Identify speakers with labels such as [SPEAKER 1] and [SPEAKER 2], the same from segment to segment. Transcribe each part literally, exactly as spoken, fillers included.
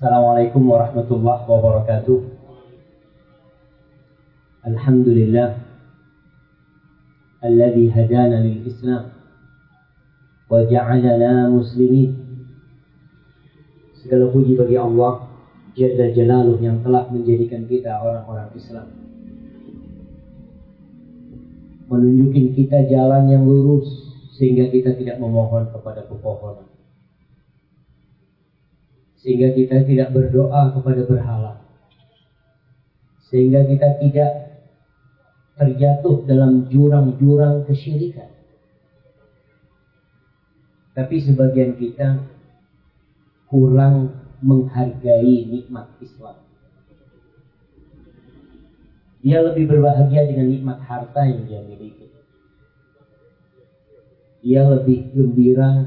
[SPEAKER 1] Assalamualaikum warahmatullahi wabarakatuh. Alhamdulillah alladzi hadana lil Islam wa ja'alana muslimin. Segala puji bagi Allah Jalla Jalaluh yang telah menjadikan kita orang-orang Islam, menunjukin kita jalan yang lurus sehingga kita tidak memohon kepada pepohonan, sehingga kita tidak berdoa kepada berhala, sehingga kita tidak terjatuh dalam jurang-jurang kesyirikan. Tapi sebagian kita kurang menghargai nikmat Islam. Dia lebih berbahagia dengan nikmat harta yang dia miliki. Dia lebih gembira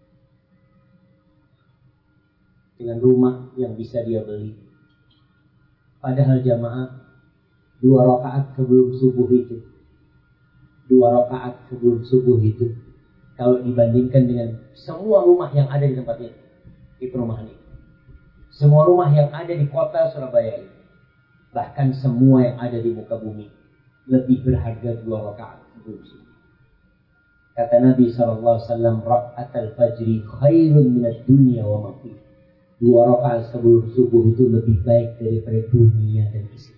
[SPEAKER 1] dengan rumah yang bisa dia beli. Padahal jamaah, dua rakaat sebelum subuh itu, dua rakaat sebelum subuh itu, kalau dibandingkan dengan semua rumah yang ada di tempat ini, di perumahan ini, semua rumah yang ada di kota Surabaya ini, bahkan semua yang ada di muka bumi, lebih berharga dua rakaat sebelum subuh. Kata Nabi shallallahu alaihi wasallam, rakaatul fajri khairun minad dunya wa ma fiha. Dua rakaat sebelum subuh itu lebih baik daripada dunia dan isi.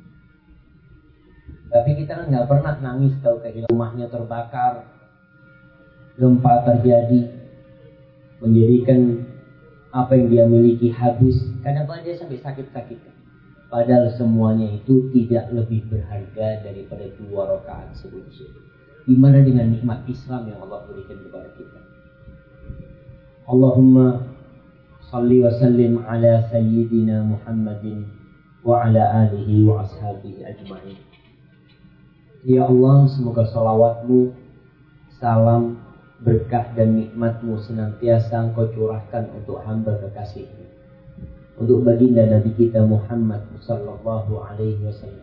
[SPEAKER 1] Tapi kita kan nggak pernah nangis kalau kayak rumahnya terbakar, gempa terjadi, menjadikan apa yang dia miliki habis. Kadang-kadang dia sampai sakit-sakit. Padahal semuanya itu tidak lebih berharga daripada dua rakaat sebelum subuh. Gimana dengan nikmat Islam yang Allah berikan kepada kita? Allahumma salli wa sallim ala sayyidina Muhammadin wa ala alihi wa ashabihi ajma'in. Ya Allah, semoga salawatmu, salam, berkah dan nikmatmu senantiasa Engkau curahkan untuk hamba kekasihmu, untuk baginda Nabi kita Muhammad sallallahu alaihi wasallam,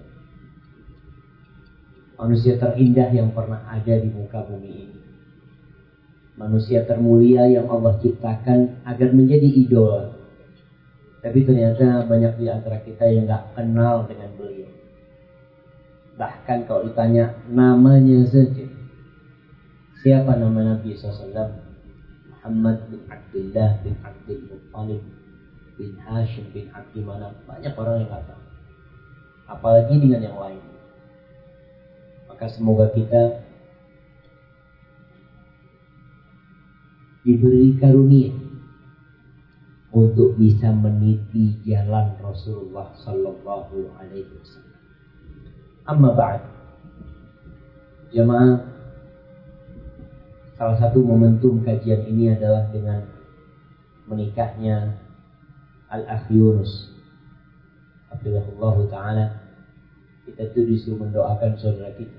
[SPEAKER 1] manusia terindah yang pernah ada di muka bumi ini, manusia termulia yang Allah ciptakan agar menjadi idola. Tapi ternyata banyak di antara kita yang gak kenal dengan beliau. Bahkan kalau ditanya namanya saja, siapa nama Nabi shallallahu alaihi wasallam? Muhammad bin Abdullah bin Abdul Muttalib bin Hashim bin Abdi Manaf. Banyak orang yang gak tahu, apalagi dengan yang lain. Maka semoga kita diberi karunia untuk bisa meniti jalan Rasulullah sallallahu alaihi wasallam. Amma ba'd. Jamaah, salah satu momentum kajian ini adalah dengan menikahnya Al-Akh Yunus hafizahullah ta'ala. Kita tuh disuruh mendoakan saudara kita.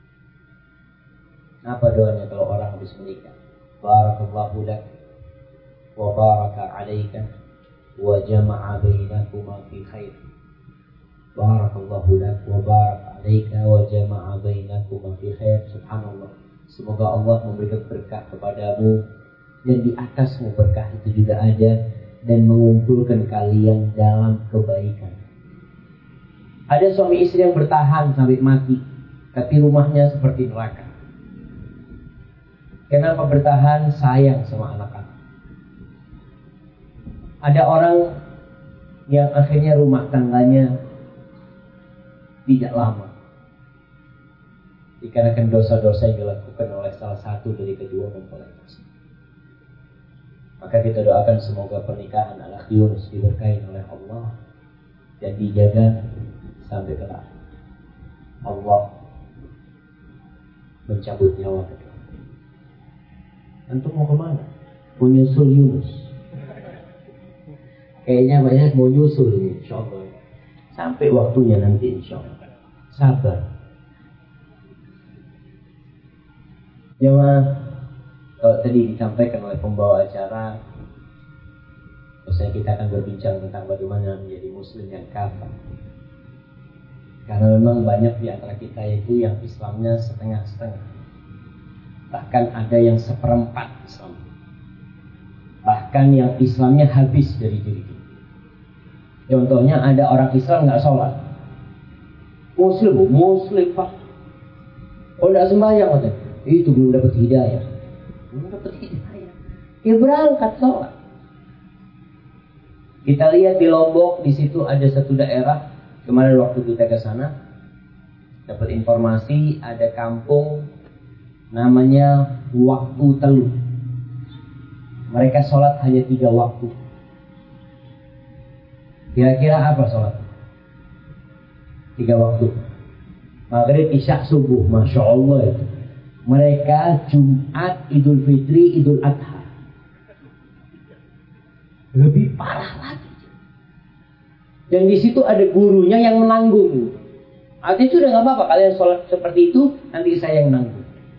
[SPEAKER 1] Apa doanya kalau orang habis menikah? Barakallahu lak wa baraka alaika wa jama'a bainakuma fi khair. Barakallahu lak wa baraka alaika wa jama'a bainakuma fi khair. Subhanallah. Semoga Allah memberikan berkah kepadamu dan di atasmu berkah itu juga ada, dan mengumpulkan kalian dalam kebaikan. Ada suami istri yang bertahan sampai mati, tapi rumahnya seperti neraka. Kenapa bertahan? Sayang sama anak-anak. Ada orang yang akhirnya rumah tangganya tidak lama, dikarenakan dosa-dosa yang dilakukan oleh salah satu dari kedua mempelai tersebut. Maka kita doakan semoga pernikahan Al-Akh Yunus diberkahi oleh Allah dan dijaga sampai kelak Allah mencabut nyawa kedua. Antum mau kemana? Mau nyusul Yunus? Kayaknya banyak mau nyusul ini, insya Allah. Sampai waktunya nanti, insya Allah. Sabar. Jemaah, kalau tadi disampaikan oleh pembawa acara, biasanya kita akan berbincang tentang bagaimana menjadi muslim yang kafir. Karena memang banyak di antara kita itu yang Islamnya setengah-setengah. Bahkan ada yang seperempat Islam. Bahkan yang Islamnya habis dari diri kita. Contohnya ada orang Islam nggak sholat. Muslim, Muslim Pak. Oh nggak sembahyang katanya. Itu belum dapat hidayah. Belum dapat hidayah. Ya berangkat sholat. Kita lihat di Lombok, di situ ada satu daerah. Kemarin waktu kita ke sana, dapat informasi ada kampung namanya Waktu Teluk. Mereka sholat hanya tiga waktu. Kira-kira apa sholat? Tiga waktu. Maghrib, isya, subuh. Masya Allah itu. Mereka Jumat, Idul Fitri, Idul Adha. Lebih parah lagi. Dan di situ ada gurunya yang menanggung. Artinya sudah nggak apa-apa kalian sholat seperti itu, nanti saya yang menanggung.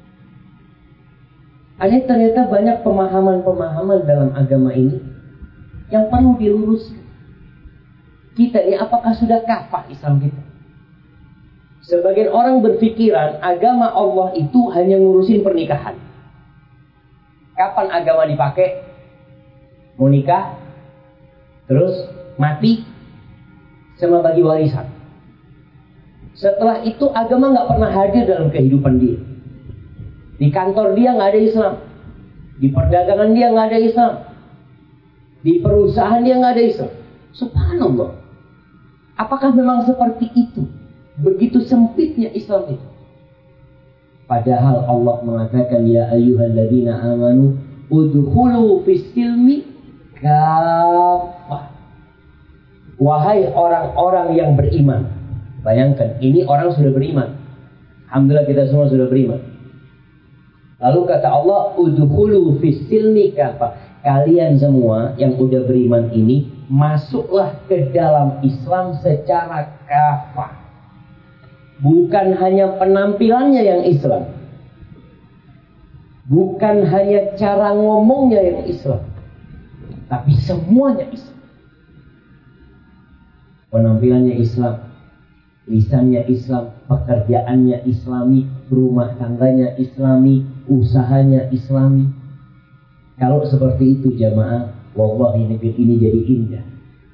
[SPEAKER 1] Ada ternyata banyak pemahaman-pemahaman dalam agama ini yang perlu diluruskan. Kita ini apakah sudah kafah Islam kita? Sebagian orang berpikiran agama Allah itu hanya ngurusin pernikahan. Kapan agama dipakai? Mau nikah, terus mati, sama bagi warisan. Setelah itu agama nggak pernah hadir dalam kehidupan dia. Di kantor dia nggak ada Islam, di perdagangan dia nggak ada Islam, di perusahaan dia nggak ada Islam. Subhanallah. Apakah memang seperti itu? Begitu sempitnya Islam itu. Padahal Allah mengatakan ya ayyuhalladzina amanu udkhulu fis-silmi kafah. Wahai orang-orang yang beriman. Bayangkan, ini orang sudah beriman. Alhamdulillah kita semua sudah beriman. Lalu kata Allah, udkhulu fis-silmi kafah. Kalian semua yang udah beriman ini, masuklah ke dalam Islam secara kafah. Bukan hanya penampilannya yang Islam. Bukan hanya cara ngomongnya yang Islam. Tapi semuanya Islam. Penampilannya Islam, lisannya Islam, pekerjaannya Islami, rumah tangganya Islami, usahanya Islami. Kalau seperti itu jamaah, wallahi negeri ini jadi indah.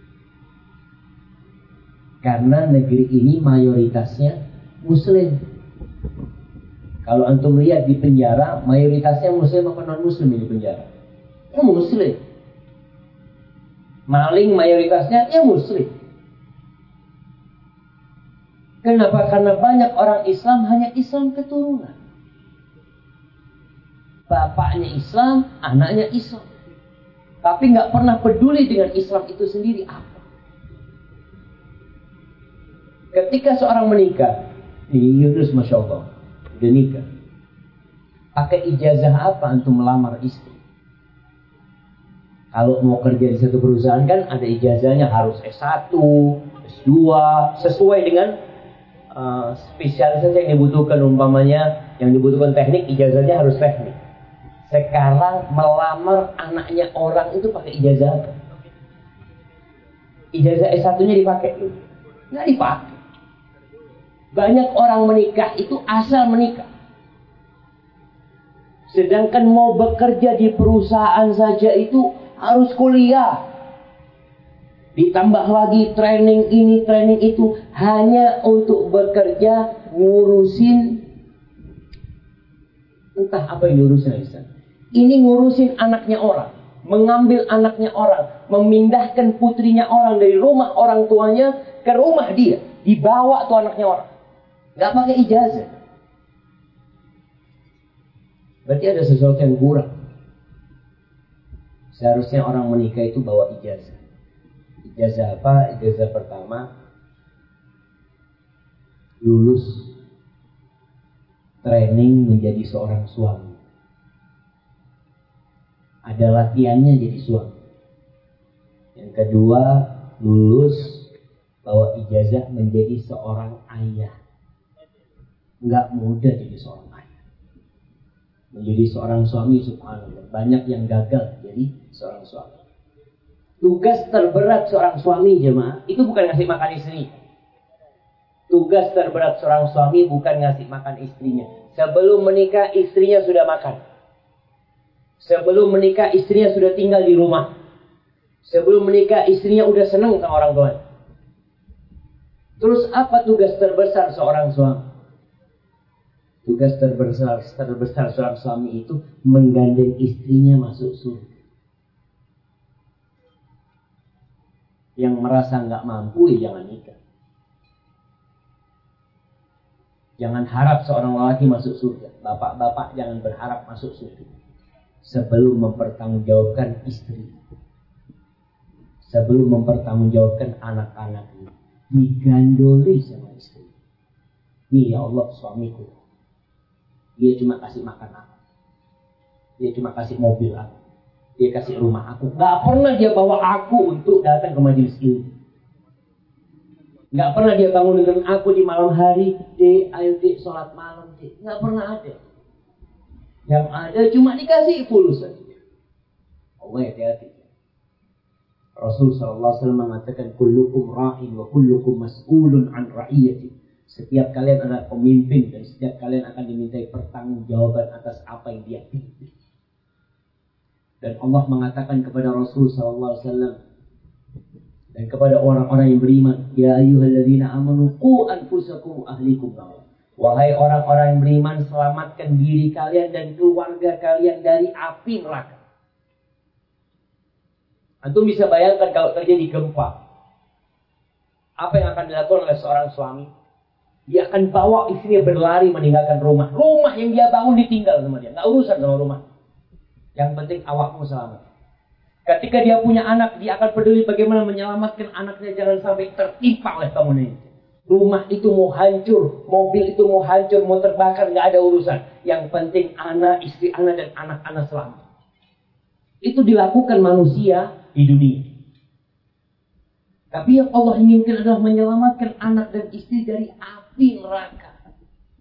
[SPEAKER 1] Karena negeri ini mayoritasnya Muslim. Kalau antum lihat di penjara, mayoritasnya Muslim apa non Muslim di penjara? Ya Muslim. Maling mayoritasnya ya Muslim. Kenapa? Karena banyak orang Islam hanya Islam keturunan. Bapaknya Islam, anaknya Islam. Tapi nggak pernah peduli dengan Islam itu sendiri apa. Ketika seorang menikah, di Yunus Masya Allah, udah nikah. Pakai ijazah apa untuk melamar istri? Kalau mau kerja di satu perusahaan kan ada ijazahnya, harus S satu, S dua, sesuai dengan uh, spesialisasi yang dibutuhkan. Umpamanya yang dibutuhkan teknik, ijazahnya harus teknik. Sekarang melamar anaknya orang itu pakai ijazah apa? Ijazah S satu-nya dipakai? Nggak dipakai. Banyak orang menikah itu asal menikah. Sedangkan mau bekerja di perusahaan saja itu harus kuliah. Ditambah lagi training ini, training itu. Hanya untuk bekerja ngurusin. Entah apa yang diurusin Aisyah. Ini ngurusin anaknya orang. Mengambil anaknya orang. Memindahkan putrinya orang dari rumah orang tuanya ke rumah dia. Dibawa tuh anaknya orang. Gak pakai ijazah. Berarti ada sesuatu yang kurang. Seharusnya orang menikah itu bawa ijazah. Ijazah apa? Ijazah pertama, lulus training menjadi seorang suami. Ada latihannya jadi suami. Yang kedua, lulus bawa ijazah menjadi seorang ayah. Nggak mudah jadi seorang ayah. Menjadi seorang suami, subhanallah. Banyak yang gagal jadi seorang suami. Tugas terberat seorang suami jemaah, itu bukan ngasih makan istri. Tugas terberat seorang suami bukan ngasih makan istrinya. Sebelum menikah istrinya sudah makan. Sebelum menikah istrinya sudah tinggal di rumah. Sebelum menikah istrinya udah seneng sama orang tuanya. Terus apa tugas terbesar seorang suami? Tugas terbesar terbesar seorang suami itu menggandeng istrinya masuk surga. Yang merasa nggak mampu ya jangan nikah. Jangan harap seorang lelaki masuk surga. Bapak-bapak jangan berharap masuk surga sebelum mempertanggungjawabkan istri, sebelum mempertanggungjawabkan anak-anaknya. Digandoli sama istri. Nih ya Allah suamiku, dia cuma kasih makan aku, dia cuma kasih mobil aku, dia kasih rumah aku. Gak pernah dia bawa aku untuk datang ke majelis ilmu. Gak pernah dia bangun dengan aku di malam hari. Dek, ayo dek sholat malam dek. Gak pernah ada. Yang ada cuma dikasih fulus saja. Allah hati-hati. Rasul sallallahu alaihi wasallam mengatakan kullukum ra'in wa kullukum mas'ulun an ra'iyati. Setiap kalian adalah pemimpin dan setiap kalian akan dimintai pertanggungjawaban atas apa yang dia pimpin. Dan Allah mengatakan kepada Rasul sallallahu alaihi wasallam dan kepada orang-orang yang beriman, ya ayyuhalladzina amanu qu anfusakum wa ahlikum nar. Wahai orang-orang yang beriman, selamatkan diri kalian dan keluarga kalian dari api neraka. Antum bisa bayangkan kalau terjadi gempa, apa yang akan dilakukan oleh seorang suami? Dia akan bawa istrinya berlari meninggalkan rumah. Rumah yang dia bangun ditinggal sama dia. Nggak urusan sama rumah. Yang penting awakmu selamat. Ketika dia punya anak, dia akan peduli bagaimana menyelamatkan anaknya jangan sampai tertimpa oleh bangunan itu. Rumah itu mau hancur, mobil itu mau hancur, mau terbakar, nggak ada urusan. Yang penting anak, istri anak dan anak-anak selamat. Itu dilakukan manusia di dunia. Tapi yang Allah inginkan adalah menyelamatkan anak dan istri dari api neraka.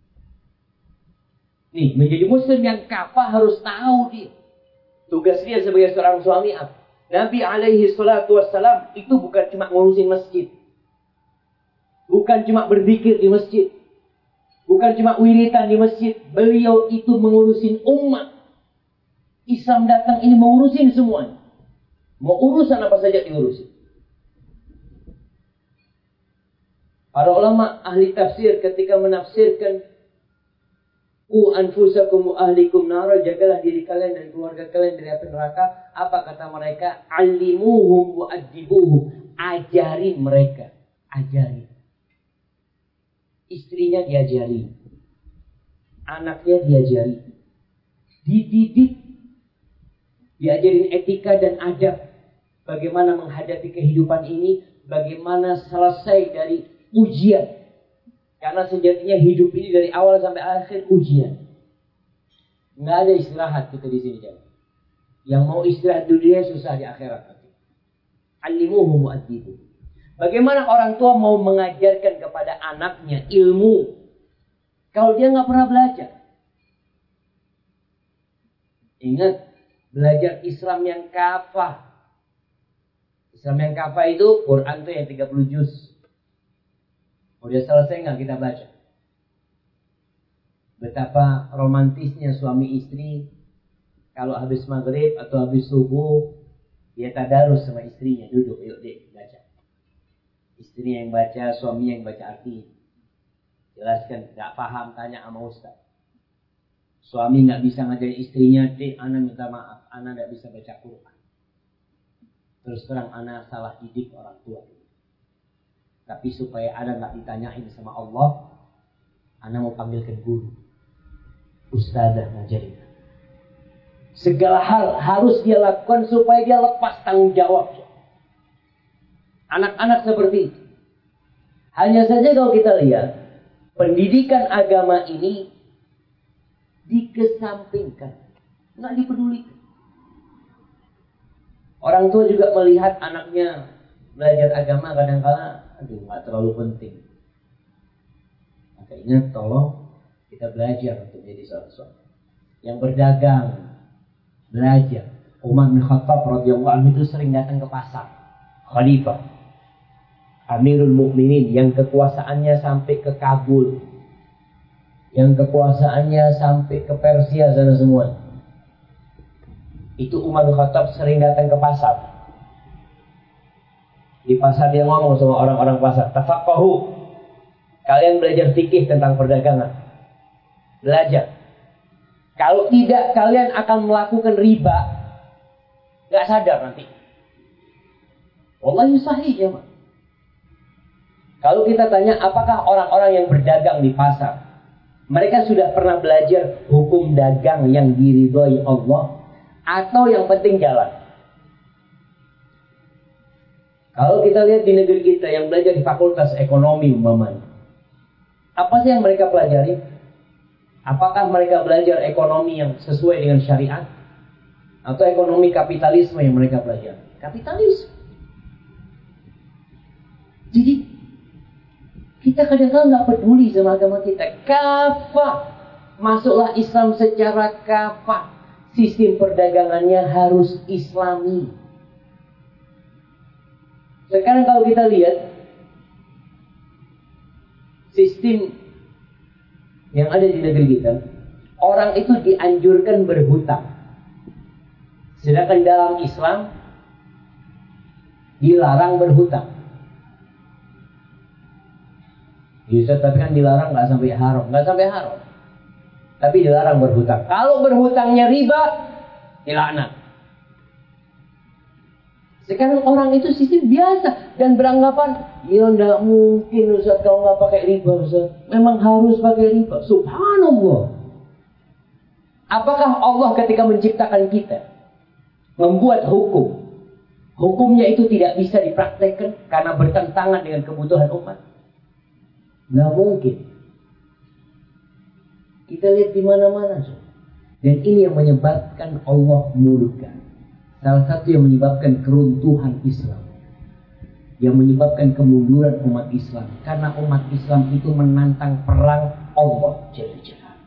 [SPEAKER 1] Nih, menjadi muslim yang kafah harus tahu dia. Tugas dia sebagai seorang suami apa? Nabi alaihi salatu wassalam itu bukan cuma ngurusin masjid. Bukan cuma berzikir di masjid. Bukan cuma wiritan di masjid. Beliau itu mengurusin umat. Islam datang ini mengurusin semuanya. Mau urusan apa saja diurusin. Para ulama ahli tafsir ketika menafsirkan Qu anfusakum wa ahlikum nara, jagalah diri kalian dan keluarga kalian dari api neraka. Apa kata mereka? Alimuhum wa adibuhum. Ajarin mereka. Ajarin. Istrinya diajari. Anaknya diajari. Dididik. Diajarin etika dan adab. Bagaimana menghadapi kehidupan ini. Bagaimana selesai dari ujian. Karena sejatinya hidup ini dari awal sampai akhir ujian. Nggak ada istirahat kita di sini. Jangan. Yang mau istirahat di dunia susah di akhirat. Alimuhum mu'addibu. Bagaimana orang tua mau mengajarkan kepada anaknya ilmu kalau dia nggak pernah belajar? Ingat, belajar Islam yang kafah. Islam yang kafah itu Quran itu yang tiga puluh juz. Udah selesai nggak kita baca? Betapa romantisnya suami istri kalau habis maghrib atau habis subuh dia tadarus sama istrinya, duduk, yuk dek baca. Istrinya yang baca, suaminya yang baca arti. Jelaskan, nggak paham tanya sama ustaz. Suami nggak bisa ngajarin istrinya, dek, ana minta maaf, ana nggak bisa baca Quran. Terus terang ana salah didik orang tua. Tapi supaya Ana nggak ditanyain sama Allah, Ana mau panggilkan guru, ustazah ngajarin. Segala hal harus dia lakukan supaya dia lepas tanggung jawab. Anak-anak seperti itu. Hanya saja kalau kita lihat, pendidikan agama ini dikesampingkan, nggak dipedulikan. Orang tua juga melihat anaknya belajar agama kadang-kala aduh nggak terlalu penting. Maka ingat, tolong kita belajar untuk menjadi seorang suami yang berdagang, belajar. Umar bin Khattab radhiyallahu anhu itu sering datang ke pasar. Khalifah, Amirul Mukminin yang kekuasaannya sampai ke Kabul, yang kekuasaannya sampai ke Persia sana semua. Itu Umar bin Khattab sering datang ke pasar. Di pasar dia ngomong sama orang-orang pasar, tafaqahu. Kalian belajar fikih tentang perdagangan. Belajar. Kalau tidak, kalian akan melakukan riba. Gak sadar nanti. Wallahi sahih ya, Pak. Kalau kita tanya, apakah orang-orang yang berdagang di pasar, mereka sudah pernah belajar hukum dagang yang diridhoi Allah? Atau yang penting jalan? Kalau kita lihat di negeri kita yang belajar di fakultas ekonomi umpamanya, apa sih yang mereka pelajari? Apakah mereka belajar ekonomi yang sesuai dengan syariat? Atau ekonomi kapitalisme yang mereka pelajari? Kapitalisme. Jadi, kita kadang-kadang nggak peduli sama agama kita. Kafah. Masuklah Islam secara kafah. Sistem perdagangannya harus Islami. Sekarang kalau kita lihat sistem yang ada di negeri kita, orang itu dianjurkan berhutang. Sedangkan dalam Islam dilarang berhutang. Bisa, tapi kan dilarang nggak sampai haram, nggak sampai haram. Tapi dilarang berhutang. Kalau berhutangnya riba, dilaknat. Sekarang orang itu sistem biasa dan beranggapan, ya enggak mungkin Ustaz kalau nggak pakai riba Ustaz. Memang harus pakai riba. Subhanallah. Apakah Allah ketika menciptakan kita membuat hukum, hukumnya itu tidak bisa dipraktekkan karena bertentangan dengan kebutuhan umat? Nggak mungkin. Kita lihat di mana-mana. Dan ini yang menyebabkan Allah murka. Salah satu yang menyebabkan keruntuhan Islam, yang menyebabkan kemunduran umat Islam, karena umat Islam itu menantang perang Allah Jalla Jalaluhu.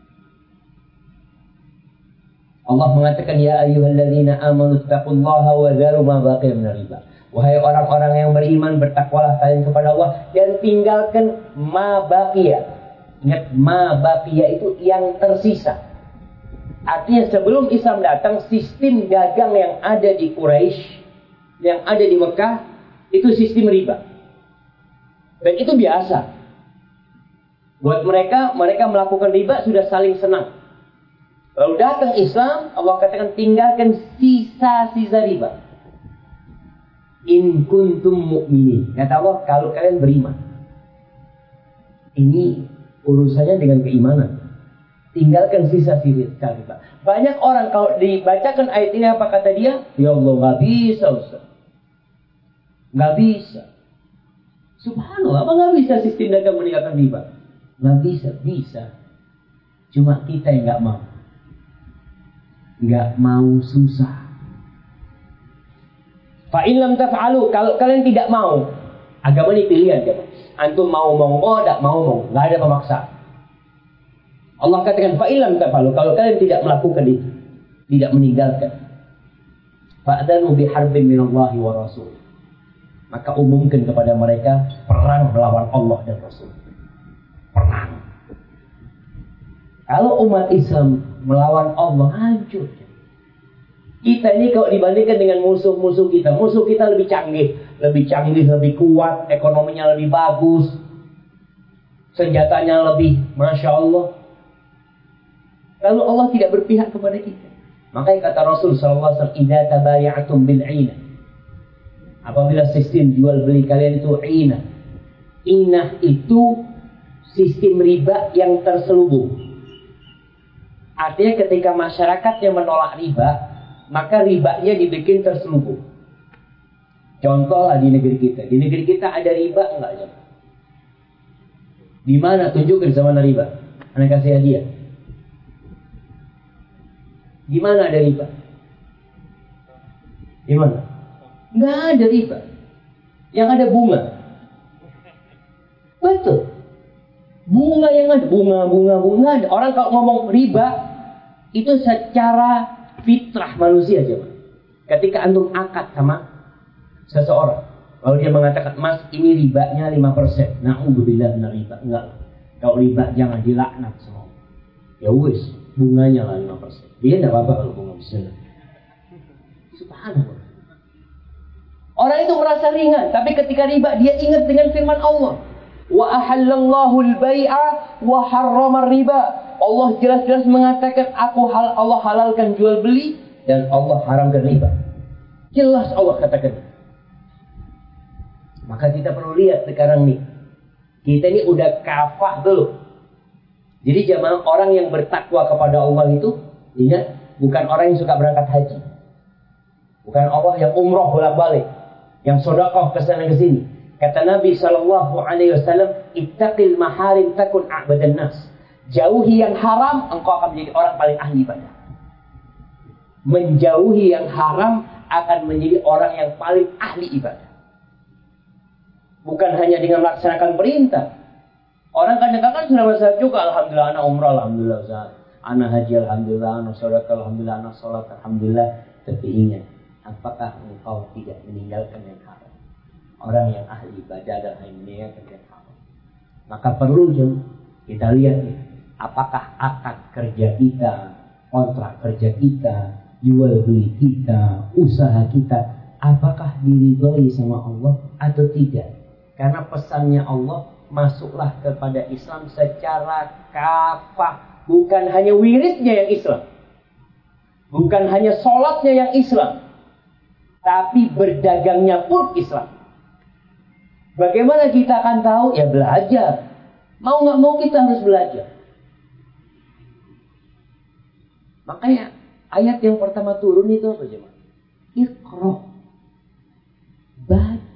[SPEAKER 1] Allah mengatakan, ya ayyuhalladzina amanu taqullaha wa dharu ma baqiya minar riba. Wahai orang-orang yang beriman, bertakwalah kalian kepada Allah dan tinggalkan ma baqiya. Ingat, ma baqiya itu yang tersisa. Artinya sebelum Islam datang, sistem dagang yang ada di Quraisy, yang ada di Mekah, itu sistem riba. Dan itu biasa. Buat mereka, mereka melakukan riba sudah saling senang. Lalu datang Islam, Allah katakan tinggalkan sisa-sisa riba. In kuntum mu'minin. Kata Allah, kalau kalian beriman. Ini urusannya dengan keimanan. Tinggalkan sisa-sisa riba. Banyak orang kalau dibacakan ayat ini apa kata dia? Ya Allah, nggak bisa Ustaz. Nggak bisa. Subhanallah, apa nggak bisa sistem dagang meninggalkan riba? Nggak bisa, bisa. Cuma kita yang nggak mau. Nggak mau susah. Fa in lam taf'alu, kalau kalian tidak mau, agama ini pilihan ya. Antum mau mau, oh tidak mau mau, nggak ada pemaksaan. Allah katakan fa in lam taf'alu, kalau kalian tidak melakukan itu, tidak meninggalkan, fa'danu biharbin minallahi wa rasul. Maka umumkan kepada mereka perang melawan Allah dan Rasul. Perang. Kalau umat Islam melawan Allah, hancur. Kita ini kalau dibandingkan dengan musuh-musuh kita, musuh kita lebih canggih, lebih canggih, lebih kuat, ekonominya lebih bagus, senjatanya lebih, masya Allah. Lalu Allah tidak berpihak kepada kita. Makanya kata Rasul sallallahu alaihi wasallam, "Idza tabaya'tum bil 'inah." Apabila sistem jual beli kalian itu 'inah. Inah itu sistem riba yang terselubung. Artinya ketika masyarakat yang menolak riba, maka ribanya dibikin terselubung. Contoh lah di negeri kita. Di negeri kita ada riba enggak ya? Di mana? Tunjukkan sama mana riba. Anak kasih hadiah. Di mana ada riba? Di mana? Enggak ada riba. Yang ada bunga. Betul. Bunga yang ada, bunga, bunga, bunga ada. Orang kalau ngomong riba, itu secara fitrah manusia aja. Ketika antum akad sama seseorang, lalu dia mengatakan, mas ini ribanya lima persen. Na'udzubillah min riba. Enggak. Kalau riba jangan dilaknat semua. Ya wis, bunganya lah lima persen. Dia tidak apa-apa kalau bunga bisa. Subhanallah.
[SPEAKER 2] Orang itu merasa ringan, tapi ketika riba dia ingat dengan firman Allah. Wa ahallallahu al-bai'a wa harrama riba. Allah jelas-jelas mengatakan aku hal Allah halalkan jual beli dan Allah haramkan riba. Jelas Allah katakan. Maka kita perlu lihat sekarang nih. Kita ini udah kafah belum? Jadi jamaah orang yang bertakwa kepada Allah itu, ingat, bukan orang yang suka berangkat haji. Bukan Allah yang umroh bolak-balik, yang sedekah ke sana ke sini. Kata Nabi sallallahu alaihi wasallam, "Ittaqil maharim takun a'badan nas." Jauhi yang haram, engkau akan menjadi orang paling ahli ibadah. Menjauhi yang haram akan menjadi orang yang paling ahli ibadah. Bukan hanya dengan melaksanakan perintah. Orang kadang-kadang sudah merasa juga, alhamdulillah anak umrah, alhamdulillah Ustaz. Anak haji, alhamdulillah, anak sedekah, alhamdulillah, anak salat, alhamdulillah. Tapi ingat, apakah engkau tidak meninggalkan yang haram? Orang yang ahli ibadah adalah yang meninggalkan yang haram. Maka perlu kita lihat nih, apakah akad kerja kita, kontrak kerja kita, jual beli kita, usaha kita, apakah diridhoi sama Allah atau tidak? Karena pesannya Allah, masuklah kepada Islam secara kafah. Bukan hanya wiridnya yang Islam. Bukan hanya sholatnya yang Islam. Tapi berdagangnya pun Islam. Bagaimana kita akan tahu? Ya belajar. Mau gak mau kita harus belajar. Makanya ayat yang pertama turun itu apa jemaah? Iqra. Baca.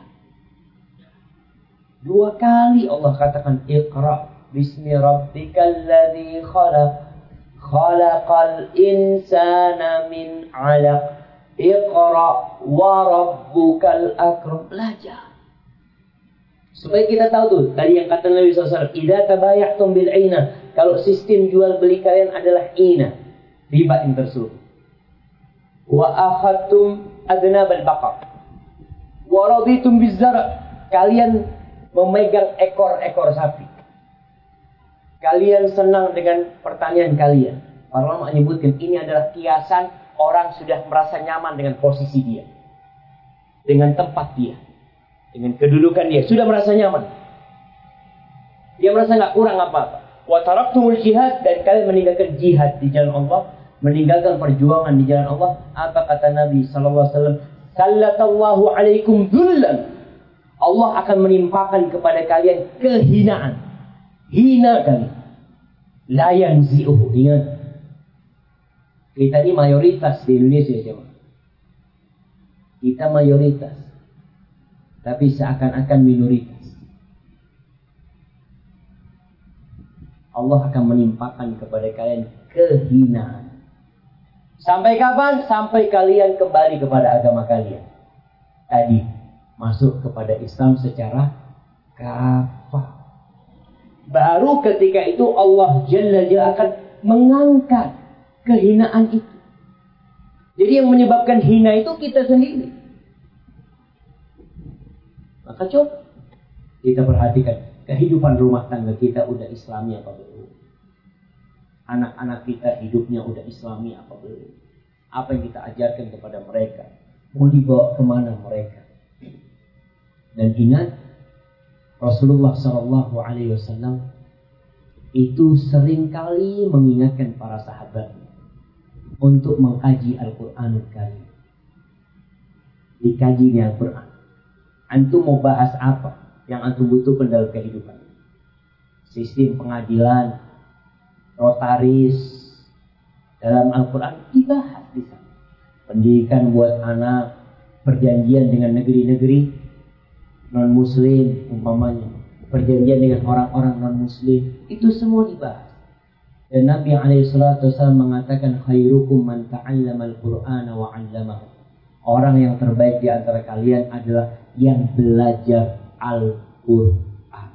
[SPEAKER 2] Dua kali Allah katakan Iqra. Bismi rabbikal ladzi khalaq. Khalaqal insana min 'alaq. Iqra wa rabbukal akram. Belajar. Supaya kita tahu tuh, tadi yang kata Nabi sallallahu alaihi wasallam, "Idza tabaya'tum bil 'ina." Kalau sistem jual beli kalian adalah ina, riba yang tersebut. Wa akhadtum adnabal baqar. Wa raditum bizar'. Kalian memegang ekor-ekor sapi. Kalian senang dengan pertanian kalian. Para ulama menyebutkan ini adalah kiasan orang sudah merasa nyaman dengan posisi dia. Dengan tempat dia. Dengan kedudukan dia. Sudah merasa nyaman. Dia merasa nggak kurang apa-apa. Wa taraktumul jihad. Dan kalian meninggalkan jihad di jalan Allah. Meninggalkan perjuangan di jalan Allah. Apa kata Nabi sallallahu alaihi wasallam? Sallatallahu alaikum dhullan. Allah akan menimpakan kepada kalian kehinaan. Hina kalian. La yanzi'uhu. Ingat. Kita ini mayoritas di Indonesia, jemaah. Kita mayoritas. Tapi seakan-akan minoritas. Allah akan menimpakan kepada kalian kehinaan. Sampai kapan? Sampai kalian kembali kepada agama kalian. Tadi, masuk kepada Islam secara kafah. Baru ketika itu Allah Jalla Jalla akan mengangkat kehinaan itu. Jadi yang menyebabkan hina itu kita sendiri. Maka coba kita perhatikan kehidupan rumah tangga kita udah Islami apa belum? Anak-anak kita hidupnya udah Islami apa belum? Apa yang kita ajarkan kepada mereka? Mau dibawa kemana mereka? Dan ingat, Rasulullah shallallahu alaihi wasallam itu seringkali mengingatkan para sahabatnya untuk mengkaji Al-Quranul Karim. Dikaji di Al-Quran. Antum mau bahas apa yang antum butuhkan dalam kehidupan? Sistem pengadilan, notaris, dalam Al-Quran dibahas di sana. Pendidikan buat anak, perjanjian dengan negeri-negeri non-muslim umpamanya, perjanjian dengan orang-orang non-muslim, itu semua dibahas. Dan Nabi alaihi salatu wasallam mengatakan khairukum man ta'allama al-Qur'ana wa 'allamahu. Orang yang terbaik di antara kalian adalah yang belajar Al-Qur'an.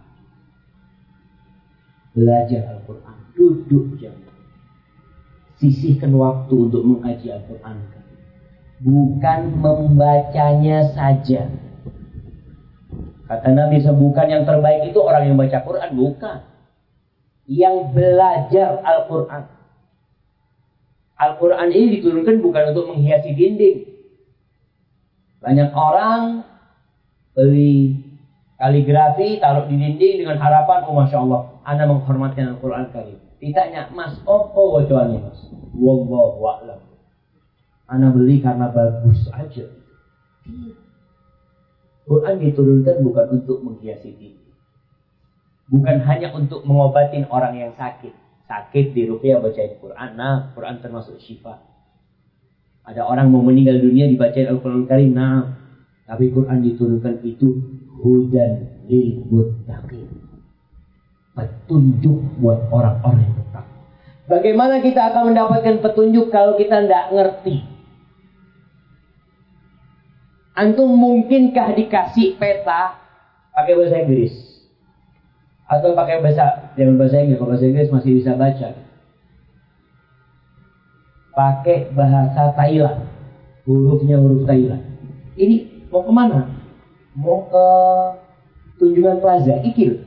[SPEAKER 2] Belajar Al-Quran, duduk jam. Sisihkan waktu untuk mengkaji Al-Quran. Bukan membacanya saja. Kata Nabi, bukan yang terbaik itu orang yang baca Quran, bukan. Yang belajar Al-Quran. Al-Quran ini diturunkan bukan untuk menghiasi dinding. Banyak orang beli kaligrafi, taruh di dinding dengan harapan, oh Masya Allah, Anda menghormatkan Al-Quran Karim. Ditanya, Mas, opo wajoannya Mas? Wallahu a'lam. Anda beli karena bagus aja. Quran diturunkan bukan untuk menghiasi diri. Bukan hanya untuk mengobatin orang yang sakit. Sakit di ruqyah bacain Quran. Nah, Quran termasuk syifa. Ada orang mau meninggal dunia dibacain Al-Quran Karim. Nah, tapi Quran diturunkan itu hudan lil muttaqin. Petunjuk buat orang-orang yang bertakwa. Bagaimana kita akan mendapatkan petunjuk kalau kita tidak ngerti? Antum mungkinkah dikasih peta pakai bahasa Inggris? Atau pakai bahasa, jangan bahasa Inggris, kalau bahasa Inggris masih bisa baca. Pakai bahasa Thailand, hurufnya huruf Thailand. Ini mau kemana? Mau ke Tunjungan Plaza, Ikil.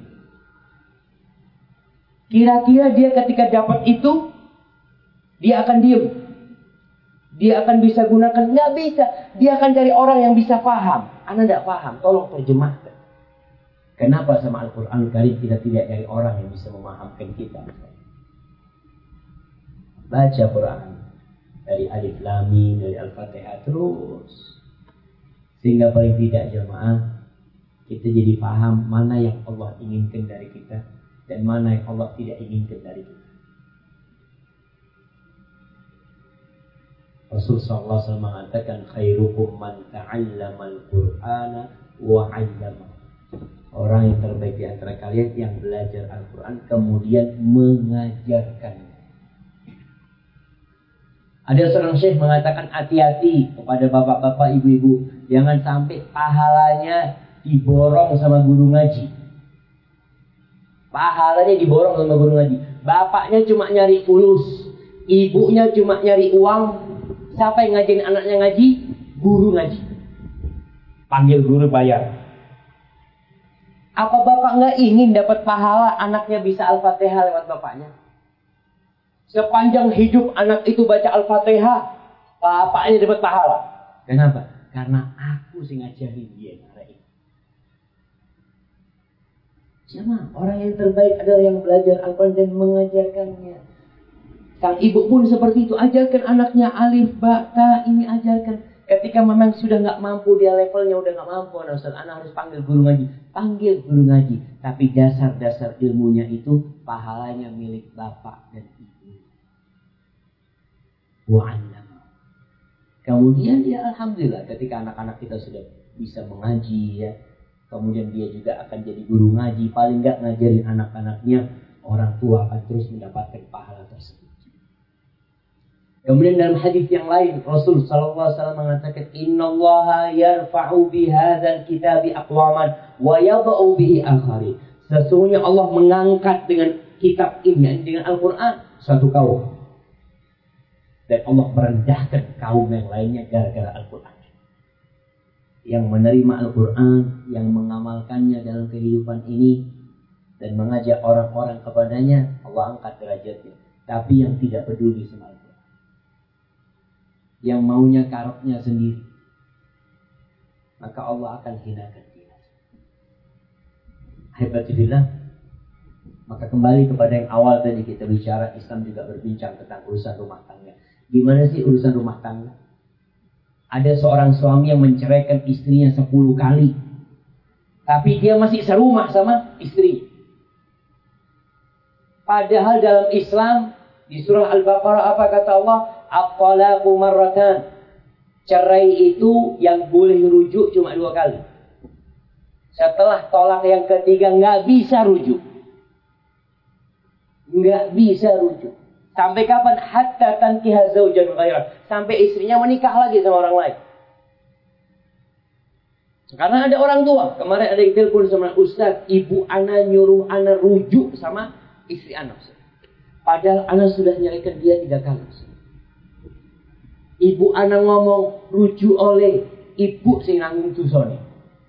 [SPEAKER 2] Kira-kira dia ketika dapat itu, dia akan diem. Dia akan bisa gunakan, nggak bisa. Dia akan cari orang yang bisa paham. Anda tidak paham, tolong terjemahkan. Kenapa sama Al-Quran Karim kita tidak cari orang yang bisa memahamkan kita? Baca Quran dari Alif Lam Mim, dari Al-Fatihah terus, sehingga paling tidak jamaah kita jadi paham mana yang Allah inginkan dari kita dan mana yang Allah tidak inginkan dari kita. Rasul sallallahu alaihi wasallam mengatakan khairukum man ta'allama al-Qur'ana wa 'allama. Orang yang terbaik di antara kalian yang belajar Al-Quran kemudian mengajarkannya. Ada seorang syekh mengatakan hati-hati kepada bapak-bapak, ibu-ibu, jangan sampai pahalanya diborong sama guru ngaji. Pahalanya diborong sama guru ngaji. Bapaknya cuma nyari fulus, ibunya cuma nyari uang. Siapa yang ngajarin anaknya ngaji? Guru ngaji. Panggil guru bayar. Apa bapak nggak ingin dapat pahala anaknya bisa Al-Fatihah lewat bapaknya? Sepanjang hidup anak itu baca Al-Fatihah, bapaknya dapat pahala. Kenapa? Karena aku sih ngajarin dia. Siapa? Orang yang terbaik adalah yang belajar Al-Quran dan mengajarkannya. Sang ibu pun seperti itu, ajarkan anaknya alif, ba, ta, ini ajarkan. Ketika memang sudah nggak mampu, dia levelnya udah nggak mampu, nah Ustaz, anak harus panggil guru ngaji. Panggil guru ngaji, tapi dasar-dasar ilmunya itu pahalanya milik bapak dan ibu. Wa'allam. Kemudian dia alhamdulillah ketika anak-anak kita sudah bisa mengaji ya, kemudian dia juga akan jadi guru ngaji, paling nggak ngajarin anak-anaknya, orang tua akan terus mendapatkan pahala tersebut. Kemudian dalam hadis yang lain Rasul sallallahu alaihi wasallam mengatakan innallaha yarfa'u bihadzal kitabi aqwaman wa yadh'u bihi akharin. Sesungguhnya Allah mengangkat dengan kitab ini, dengan Al-Qur'an, suatu kaum. Dan Allah merendahkan kaum yang lainnya gara-gara Al-Qur'an. Yang menerima Al-Qur'an, yang mengamalkannya dalam kehidupan ini dan mengajak orang-orang kepadanya, Allah angkat derajatnya. Tapi yang tidak peduli sama Al-Qur'an, yang maunya karepnya sendiri, maka Allah akan hinakan dia. Hebatulillah. Maka kembali kepada yang awal tadi kita bicara, Islam juga berbincang tentang urusan rumah tangga. Gimana sih urusan rumah tangga? Ada seorang suami yang menceraikan istrinya sepuluh kali, tapi dia masih serumah sama istri. Padahal dalam Islam di surah Al-Baqarah apa kata Allah? At-talaqu marratan. Cerai itu yang boleh rujuk cuma dua kali. Setelah tolak yang ketiga nggak bisa rujuk. Nggak bisa rujuk. Sampai kapan? Hatta tankiha zaujan ghairah. Sampai istrinya menikah lagi sama orang lain. Karena ada orang tua. Kemarin ada yang telepon sama Ustaz, ibu ana nyuruh ana rujuk sama istri anak. Padahal ana sudah nyarikan dia tiga kali. Ibu anak ngomong rujuk oleh ibu sing nanggung dosane.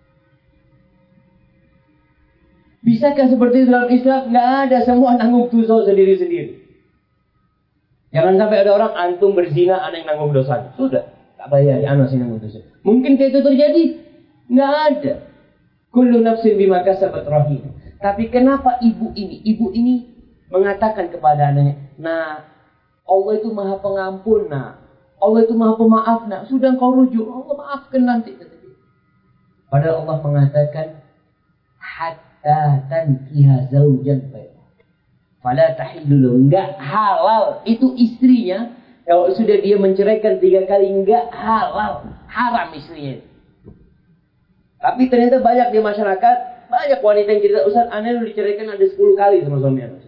[SPEAKER 2] Bisakah seperti itu dalam Islam? Nggak ada, semua nanggung dosa sendiri-sendiri. Jangan sampai ada orang antum berzina, anak yang nanggung dosa. Sudah, tak bayar, anak sini mutus. Mungkin itu terjadi? Nggak ada. Kullu nafsin bima kasabat rahim. Tapi kenapa ibu ini, ibu ini mengatakan kepada anaknya, nah, Allah itu maha pengampun, nah, Allah itu maha pemaaf, nah, sudah engkau rujuk, Allah maafkan nanti. Padahal Allah mengatakan, hatta tankiha zawjan baik. Fala tahillu, enggak halal itu istrinya. Kalau sudah dia menceraikan tiga kali, enggak halal, haram istrinya. Tapi ternyata banyak di masyarakat, banyak wanita yang cerita, Ustaz, aneh lu diceraikan ada sepuluh kali sama suami anak.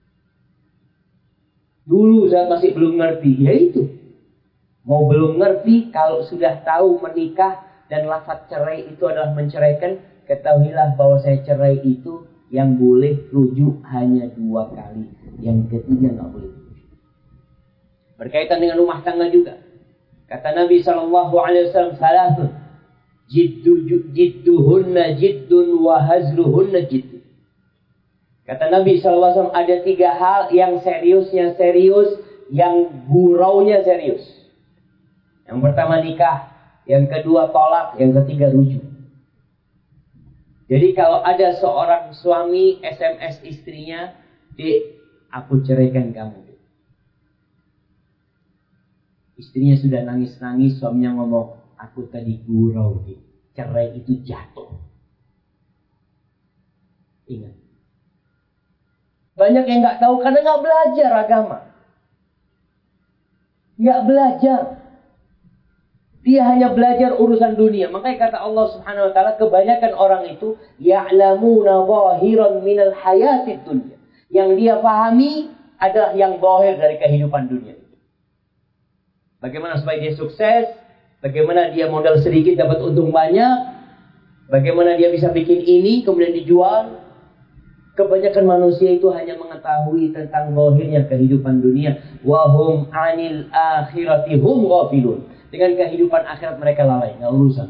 [SPEAKER 2] Dulu saya masih belum ngerti, ya itu. Mau belum ngerti, kalau sudah tahu menikah dan lafaz cerai itu adalah menceraikan, ketahuilah bahwa saya cerai itu yang boleh rujuk hanya dua kali. Yang ketiga nggak boleh. Berkaitan dengan rumah tangga juga. Kata Nabi shallallahu alaihi wasallam, salatun jiddu jidduhunna jiddun wa hazluhunna jiddun. Kata Nabi shallallahu alaihi wasallam, ada tiga hal yang seriusnya serius, yang guraunya serius. Yang pertama nikah, yang kedua tolak, yang ketiga rujuk. Jadi kalau ada seorang suami S M S istrinya, Dek, aku ceraikan kamu. Istrinya sudah nangis-nangis, suaminya ngomong, aku tadi gurau, Dek. Cerai itu jatuh. Ingat. Banyak yang nggak tahu karena nggak belajar agama. Nggak belajar. Dia hanya belajar urusan dunia. Makanya kata Allah Subhanahu wa taala, kebanyakan orang itu ya'lamuna zahiran minal hayatid dunya. Yang dia pahami adalah yang zahir dari kehidupan dunia. Bagaimana supaya dia sukses? Bagaimana dia modal sedikit dapat untung banyak? Bagaimana dia bisa bikin ini kemudian dijual? Kebanyakan manusia itu hanya mengetahui tentang zahirnya kehidupan dunia. Wa hum 'anil akhirati hum ghafilun. Dengan kehidupan akhirat mereka lalai, nggak urusan.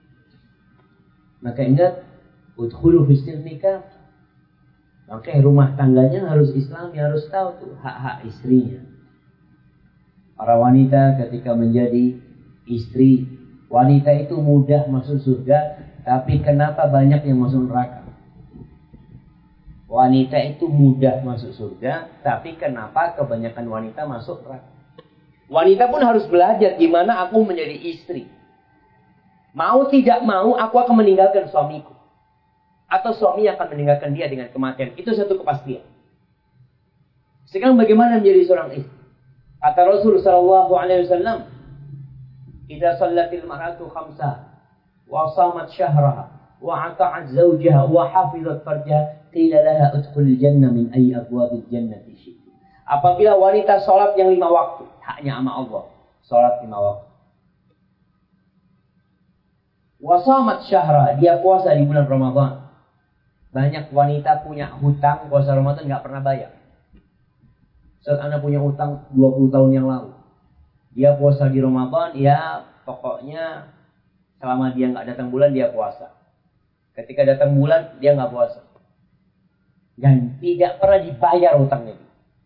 [SPEAKER 2] Maka ingat, udkhulu fis nikah. Maka rumah tangganya harus Islam, harus tahu tuh hak-hak istrinya. Para wanita ketika menjadi istri, wanita itu mudah masuk surga, tapi kenapa banyak yang masuk neraka? Wanita itu mudah masuk surga, tapi kenapa kebanyakan wanita masuk neraka? Wanita pun harus belajar gimana aku menjadi istri. Mau tidak mau, aku akan meninggalkan suamiku. Atau suami akan meninggalkan dia dengan kematian. Itu satu kepastian. Sekarang bagaimana menjadi seorang istri? Kata Rasul sallallahu alaihi wasallam, "Idza shallatil mar'atu khamsa wa shamat syahraha wa ata'at zawjaha wa hafizat farjaha, qila laha udkhulil jannah min ayyi abwabil jannati syi'ti." Apabila wanita sholat yang lima waktu, haknya sama Allah, sholat lima waktu. Wasamat syahra, dia puasa di bulan Ramadan. Banyak wanita punya hutang puasa Ramadan nggak pernah bayar. Saat Anda punya hutang dua puluh tahun yang lalu, dia puasa di Ramadan, ya pokoknya selama dia nggak datang bulan dia puasa. Ketika datang bulan dia nggak puasa dan tidak pernah dibayar hutangnya.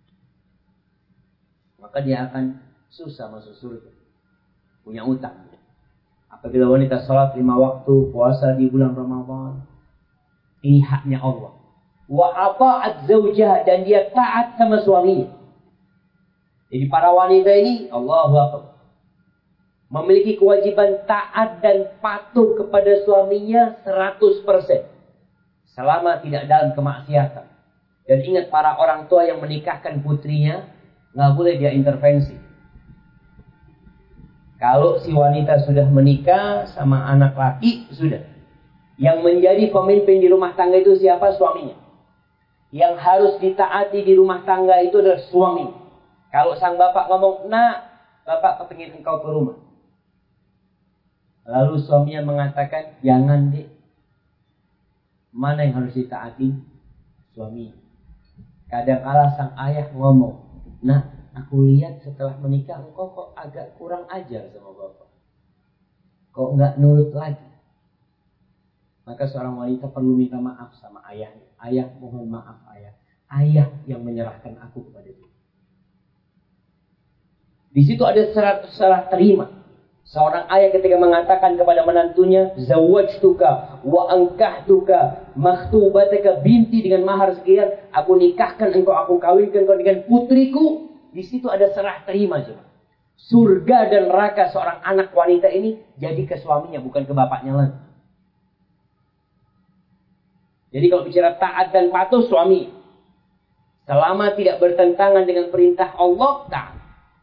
[SPEAKER 2] Maka dia akan susah masuk surga. Punya utang. Apabila wanita salat lima waktu, puasa di bulan Ramadan, ini haknya Allah. Wa ata'at zawjah, dan dia taat sama suaminya. Jadi para wanita ini, Allahu Akbar, memiliki kewajiban taat dan patuh kepada suaminya seratus persen. Selama tidak dalam kemaksiatan. Dan ingat, para orang tua yang menikahkan putrinya, nggak boleh dia intervensi. Kalau si wanita sudah menikah sama anak laki, sudah. Yang menjadi pemimpin di rumah tangga itu siapa? Suaminya. Yang harus ditaati di rumah tangga itu adalah suami. Kalau sang bapak ngomong, nak, bapak kepingin engkau ke rumah. Lalu suaminya mengatakan, jangan dek. Mana yang harus ditaati? Suami. Kadang-kala sang ayah ngomong, nah, aku lihat setelah menikah engkau kok agak kurang ajar sama bapak. Kok nggak nurut lagi? Maka seorang wanita perlu minta maaf sama ayahnya. Ayah, mohon maaf ayah. Ayah yang menyerahkan aku kepada dia. Di situ ada serah, serah terima. Seorang ayah ketika mengatakan kepada menantunya, zawajtuka wa ankahtuka makhtubataka binti, dengan mahar sekian, aku nikahkan engkau, aku kawinkan engkau dengan putriku. Di situ ada serah terima coba. Surga dan neraka seorang anak wanita ini jadi ke suaminya, bukan ke bapaknya lagi. Jadi kalau bicara taat dan patuh suami, selama tidak bertentangan dengan perintah Allah, taat.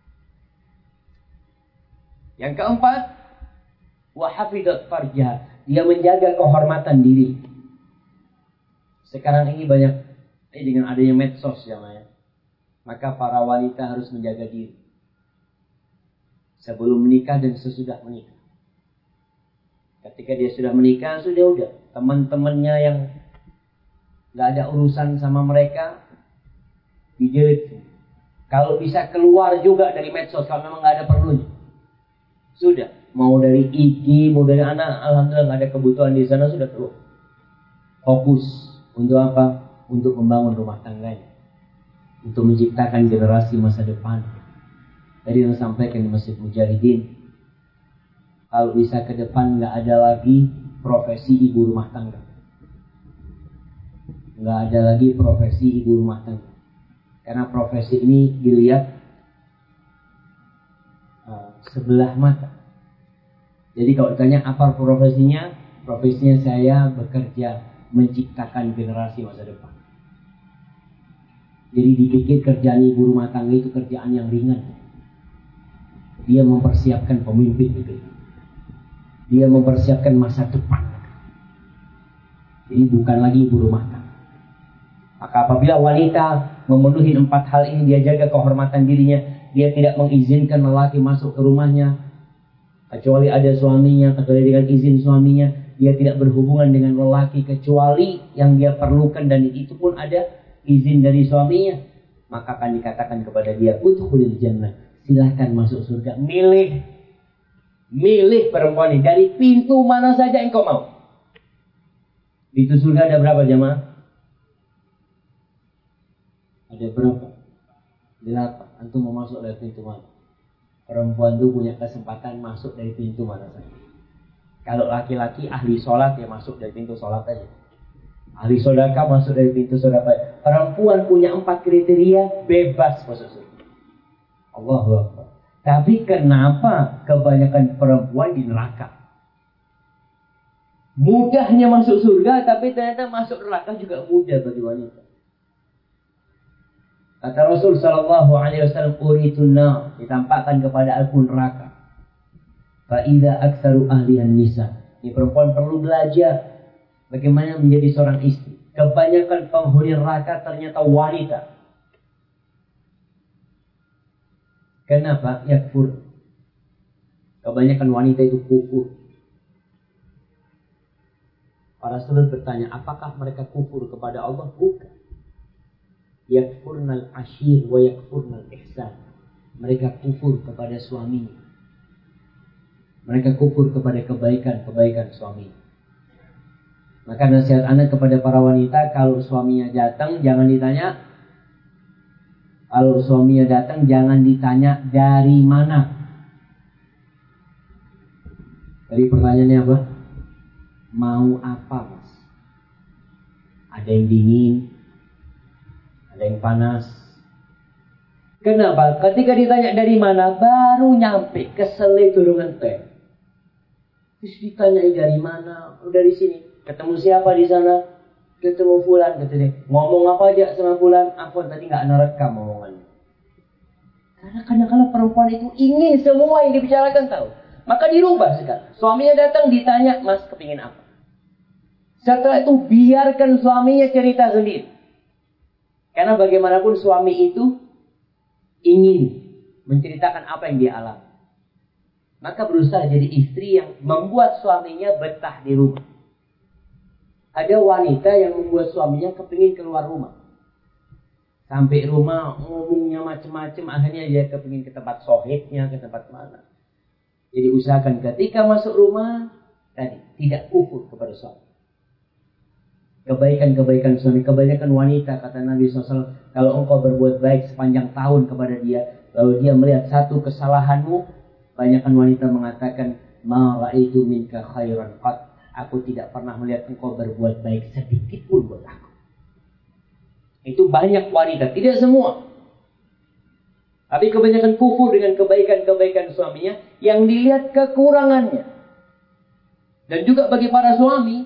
[SPEAKER 2] Yang keempat, wa hafidat farjah, dia menjaga kehormatan diri. Sekarang ini banyak eh, dengan adanya medsos ya, Maya. Maka para wanita harus menjaga diri sebelum menikah dan sesudah menikah. Ketika dia sudah menikah, sudah udah teman-temannya yang nggak ada urusan sama mereka dijelit. Kalau bisa keluar juga dari medsos kalau memang nggak ada perlunya. Sudah, mau dari I G, mau dari anak, alhamdulillah nggak ada kebutuhan di sana, sudah keluar. Fokus untuk apa? Untuk membangun rumah tangganya, untuk menciptakan generasi masa depan. Tadi yang sampaikan di Masjid Mujahidin, kalau bisa ke depan nggak ada lagi profesi ibu rumah tangga, nggak ada lagi profesi ibu rumah tangga, karena profesi ini dilihat sebelah mata. Jadi kalau ditanya apa profesinya, profesinya saya bekerja menciptakan generasi masa depan. Jadi dipikir kerjaan ibu rumah tangga itu kerjaan yang ringan. Dia mempersiapkan pemimpin negeri. Dia mempersiapkan masa depan. Jadi bukan lagi ibu rumah tangga. Maka apabila wanita memenuhi empat hal ini, dia jaga kehormatan dirinya. Dia tidak mengizinkan lelaki masuk ke rumahnya kecuali ada suaminya, kecuali dengan izin suaminya. Dia tidak berhubungan dengan lelaki kecuali yang dia perlukan, dan itu pun ada izin dari suaminya. Maka akan dikatakan kepada dia, udkhulil jannah, silahkan masuk surga. Milih, milih perempuan ini dari pintu mana saja engkau mau. Pintu surga ada berapa jemaah? Ada berapa? Delapan. Antum mau masuk dari pintu mana? Perempuan itu punya kesempatan masuk dari pintu mana saja. Kalau laki-laki ahli sholat, ya masuk dari pintu sholat aja. Ahli sedekah masuk dari pintu sedekah. Perempuan punya empat kriteria, bebas masuk surga. Allahu Akbar. Tapi kenapa kebanyakan perempuan di neraka? Mudahnya masuk surga, tapi ternyata masuk neraka juga mudah bagi wanita. Kata Rasul sallallahu alaihi wasallam, uritun nar, ditampakkan kepada aku neraka. Fa idza aktsaru ahlihan nisa. Ini perempuan perlu belajar bagaimana menjadi seorang istri. Kebanyakan penghuni neraka ternyata wanita. Kenapa? Yakfur. Kebanyakan wanita itu kufur. Para sahabat bertanya, apakah mereka kufur kepada Allah? Bukan. Yakfurnal ashir wa yakfurnal ihsan. Mereka kufur kepada suaminya. Mereka kufur kepada kebaikan-kebaikan suami. Maka nasihat anak kepada para wanita, kalau suaminya datang jangan ditanya. Kalau suaminya datang jangan ditanya dari mana. Jadi pertanyaannya apa? Mau apa, Mas? Ada yang dingin, ada yang panas. Kenapa? Ketika ditanya dari mana, baru nyampe kesel turungan teh. Terus ditanya dari mana? Oh, dari sini. Ketemu siapa di sana? Ketemu fulan, katanya. Ngomong apa aja sama fulan? Afwan tadi nggak nerekam omongannya. Karena kadang-kadang perempuan itu ingin semua yang dibicarakan tahu. Maka dirubah sekarang. Suaminya datang ditanya, Mas kepingin apa? Setelah itu biarkan suaminya cerita sendiri. Karena bagaimanapun suami itu ingin menceritakan apa yang dia alami. Maka berusaha jadi istri yang membuat suaminya betah di rumah. Ada wanita yang membuat suaminya kepingin keluar rumah. Sampai rumah ngomongnya macam-macam, akhirnya dia kepingin ke tempat sohibnya, ke tempat mana. Jadi usahakan ketika masuk rumah, tadi tidak kufur kepada suami. Kebaikan-kebaikan suami, kebanyakan wanita, kata Nabi shallallahu alaihi wasallam, kalau engkau berbuat baik sepanjang tahun kepada dia, lalu dia melihat satu kesalahanmu,
[SPEAKER 1] Banyakan wanita mengatakan, ma ra'aitu minka khairan qat. Aku tidak pernah melihat engkau berbuat baik sedikit pun buat aku. Itu banyak wanita, tidak semua. Tapi kebanyakan kufur dengan kebaikan-kebaikan suaminya, yang dilihat kekurangannya. Dan juga bagi para suami,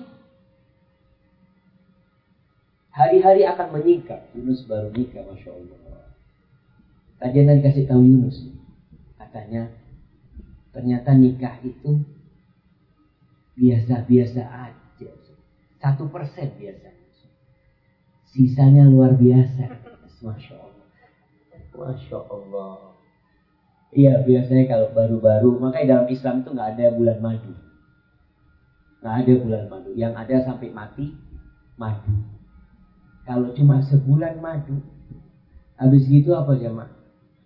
[SPEAKER 1] hari-hari akan menyingkap. Yunus baru nikah, Masya Allah. Tadi tadi kasih tahu Yunus, katanya ternyata nikah itu biasa-biasa aja, satu persen biasanya, sisanya luar biasa. Masya Allah, Masya Allah. Iya, biasanya kalau baru-baru, makanya dalam Islam itu nggak ada bulan madu, nggak ada bulan madu, yang ada sampai mati madu. Kalau cuma sebulan madu, habis gitu apa jemaah?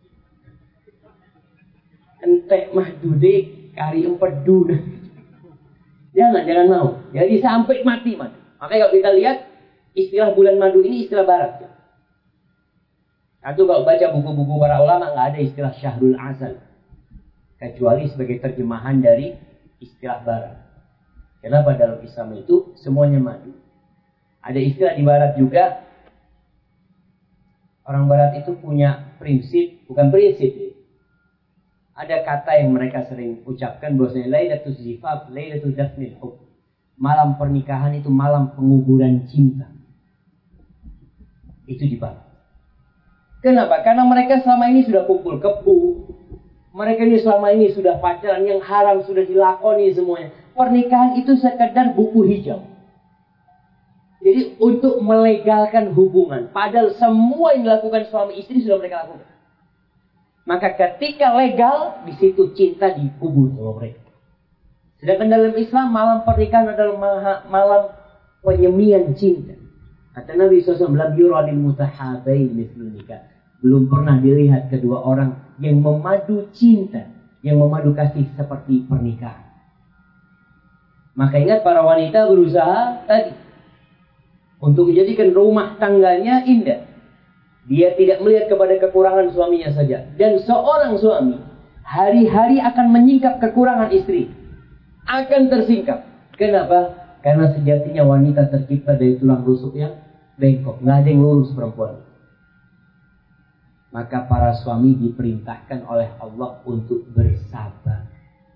[SPEAKER 1] Entek madu deh, kari empedu. Jangan, jangan mau. Jadi sampai mati madu. Makanya kalau kita lihat istilah bulan madu ini istilah barat. Atau kalau baca buku-buku para ulama nggak ada istilah syahrul asal, kecuali sebagai terjemahan dari istilah barat. Kenapa dalam Islam itu semuanya madu? Ada istilah di barat juga. Orang barat itu punya prinsip, bukan prinsip ya. Ada kata yang mereka sering ucapkan bahwasanya lailatul zifaf, lailatul dafnil hub. Malam pernikahan itu malam penguburan cinta. Itu di barat. Kenapa? Karena mereka selama ini sudah kumpul kebo. Mereka ini selama ini sudah pacaran, yang haram sudah dilakoni semuanya. Pernikahan itu sekedar buku hijau. Jadi untuk melegalkan hubungan. Padahal semua yang dilakukan suami istri sudah mereka lakukan. Maka ketika legal, di situ cinta dikubur oleh mereka. Sedangkan dalam Islam, malam pernikahan adalah malam penyemian cinta. Kata Nabi shallallahu alaihi wasallam, lam yura lil mutahabain mithlun nikah. Belum pernah dilihat kedua orang yang memadu cinta, yang memadu kasih seperti pernikahan. Maka ingat, para wanita berusaha tadi untuk menjadikan rumah tangganya indah. Dia tidak melihat kepada kekurangan suaminya saja. Dan seorang suami hari-hari akan menyingkap kekurangan istri. Akan tersingkap. Kenapa? Karena sejatinya wanita tercipta dari tulang rusuk yang bengkok. Nggak ada yang lurus perempuan. Maka para suami diperintahkan oleh Allah untuk bersabar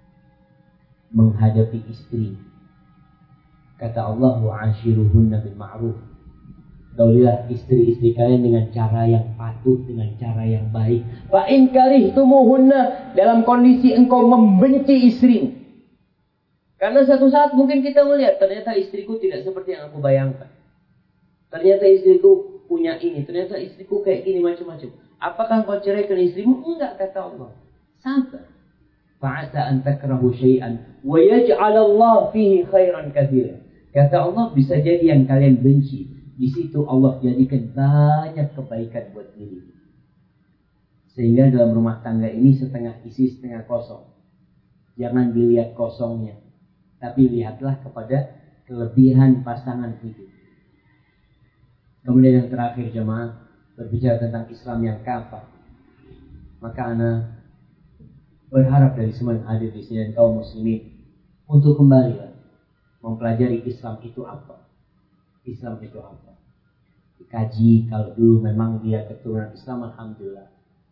[SPEAKER 1] menghadapi istri. Kata Allah, wa'ashiruhunna bil ma'ruf. Gaulilah istri-istri kalian dengan cara yang patuh, dengan cara yang baik. Fa in karihtumuhunna, dalam kondisi engkau membenci istrimu. Karena satu saat mungkin kita melihat ternyata istriku tidak seperti yang aku bayangkan. Ternyata istriku punya ini, ternyata istriku kayak gini macam-macam. Apakah engkau ceraikan istrimu? Enggak, kata Allah. Sabar. Fa'asa an takrahu syai'an wa yaj'alallahu fihi khairan katsira. Kata Allah, bisa jadi yang kalian benci, di situ Allah jadikan banyak kebaikan buat diri. Sehingga dalam rumah tangga ini setengah isi setengah kosong. Jangan dilihat kosongnya, tapi lihatlah kepada kelebihan pasangan hidup. Kemudian yang terakhir jemaah, berbicara tentang Islam yang kafah. Maka ana berharap dari semua yang ada di sini dan kaum muslimin untuk kembali mempelajari Islam itu apa. Islam itu apa? Dikaji, kalau dulu memang dia keturunan Islam, alhamdulillah.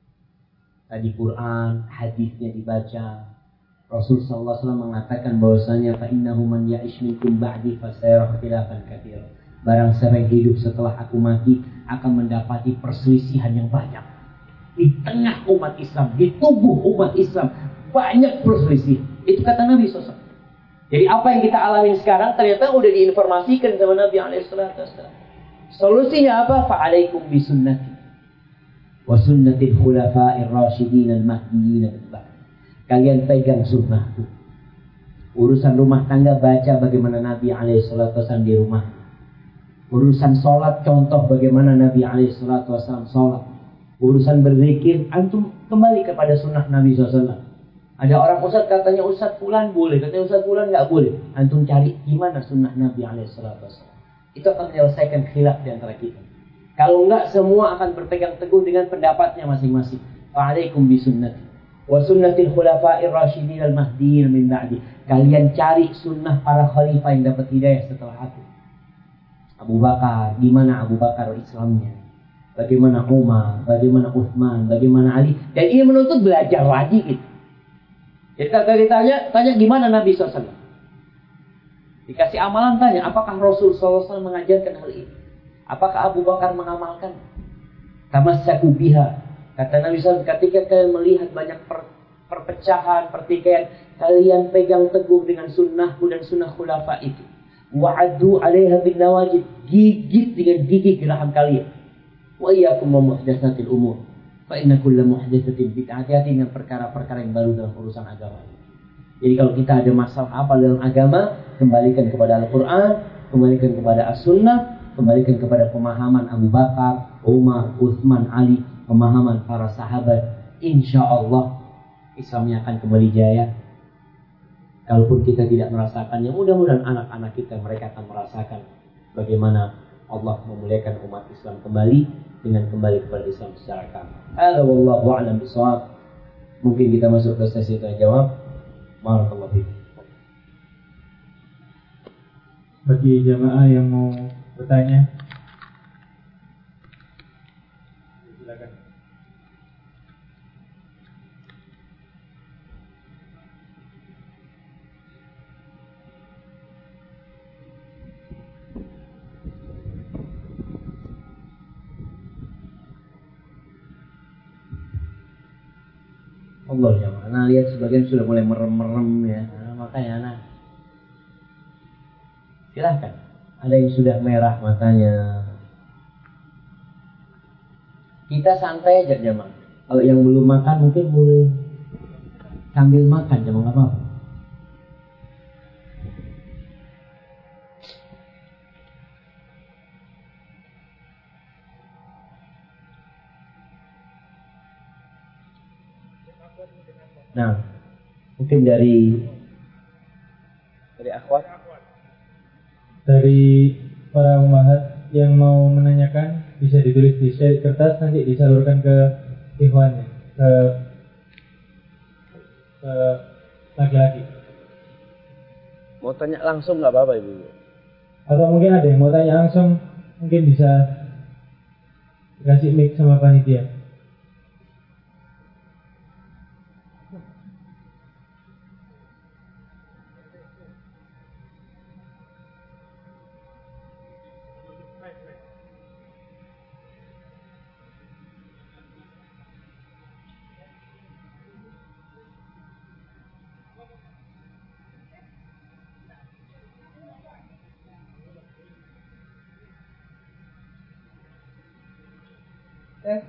[SPEAKER 1] Tadi Quran, hadisnya dibaca. Rasul sallallahu alaihi wasallam mengatakan bahwasanya fa innahu man ya'ish minkum ba'di fa sayara ikhtilafan katsiran. Barang siapa yang hidup setelah aku mati akan mendapati perselisihan yang banyak. Di tengah umat Islam, di tubuh umat Islam banyak perselisihan. Itu kata Nabi sallallahu alaihi wasallam. Jadi apa yang kita alami sekarang ternyata udah diinformasikan sama Nabi alaihi wasallam. Solusinya apa? Fa'alaikum bisunnati wa sunnatil khulafa'ir rasyidin al-mahdiyyin min ba'd. Kalian pegang sunnahku. Urusan rumah tangga, baca bagaimana Nabi alaihi wasallam di rumah. Urusan sholat, contoh bagaimana Nabi alaihi wasallam sholat. Urusan berzikir, antum kembali kepada sunnah Nabi sallallahu alaihi wasallam. Ada orang ustaz katanya ustaz fulan boleh, katanya ustaz fulan nggak boleh. Antum cari gimana sunnah Nabi alaihi wasallam. Itu akan menyelesaikan khilaf di antara kita. Kalau enggak, semua akan berpegang teguh dengan pendapatnya masing-masing. Fa'alaikum bisunnati
[SPEAKER 2] Wa sunnatil khulafa'ir rasyidin al-mahdiyyin min ba'di. Kalian cari sunnah para khalifah yang dapat hidayah setelah aku. Abu Bakar, gimana Abu Bakar Islamnya? Bagaimana Umar, bagaimana Utsman, bagaimana Ali? Dan ini menuntut belajar lagi gitu. Jadi kalau ditanya, tanya gimana Nabi shallallahu alaihi wasallam? Dikasih amalan, tanya, apakah Rasul shallallahu alaihi wasallam mengajarkan hal ini? Apakah Abu Bakar mengamalkan? Tamassaku biha. Kata Nabi shallallahu alaihi wasallam, ketika kalian melihat banyak per, perpecahan, pertikaian, kalian pegang teguh dengan sunnahku dan sunnah khulafa itu. Wa'addu 'alaiha bin nawajid, gigit dengan gigi geraham kalian. Wa iyyakum wa muhdatsatil umur. Fa inna kulla muhdatsatin bid'ah. Hati-hati dengan perkara-perkara yang baru dalam urusan agama. Jadi kalau kita ada masalah apa dalam agama, kembalikan kepada Al-Qur'an, kembalikan kepada As-Sunnah, kembalikan kepada pemahaman Abu Bakar, Umar, Utsman, Ali, pemahaman para sahabat. Insya Allah Islamnya akan kembali jaya. Kalaupun kita tidak merasakannya, mudah-mudahan anak-anak kita mereka akan merasakan bagaimana Allah memuliakan umat Islam kembali dengan kembali kepada Islam secara kamil. Hadza wallahu a'lam bishawab. Mungkin kita masuk ke sesi tanya jawab. Barakallahu fiik.
[SPEAKER 3] Bagi jamaah yang mau bertanya, silakan.
[SPEAKER 2] Allah ya, anak lihat sebagian sudah mulai merem-merem ya, nah, makanya anak silahkan. Ada yang sudah merah matanya, kita santai aja jemaah. Kalau yang belum makan mungkin boleh sambil makan, jemaah nggak apa-apa. Nah, mungkin dari dari akhwat,
[SPEAKER 3] dari para ummahat yang mau menanyakan bisa ditulis di kertas, nanti disalurkan ke ikhwannya, ke, ke laki-laki.
[SPEAKER 2] mau tanya langsung nggak apa-apa ibu.
[SPEAKER 3] Atau mungkin ada yang mau tanya langsung, mungkin bisa dikasih mic sama panitia.
[SPEAKER 4] Tes.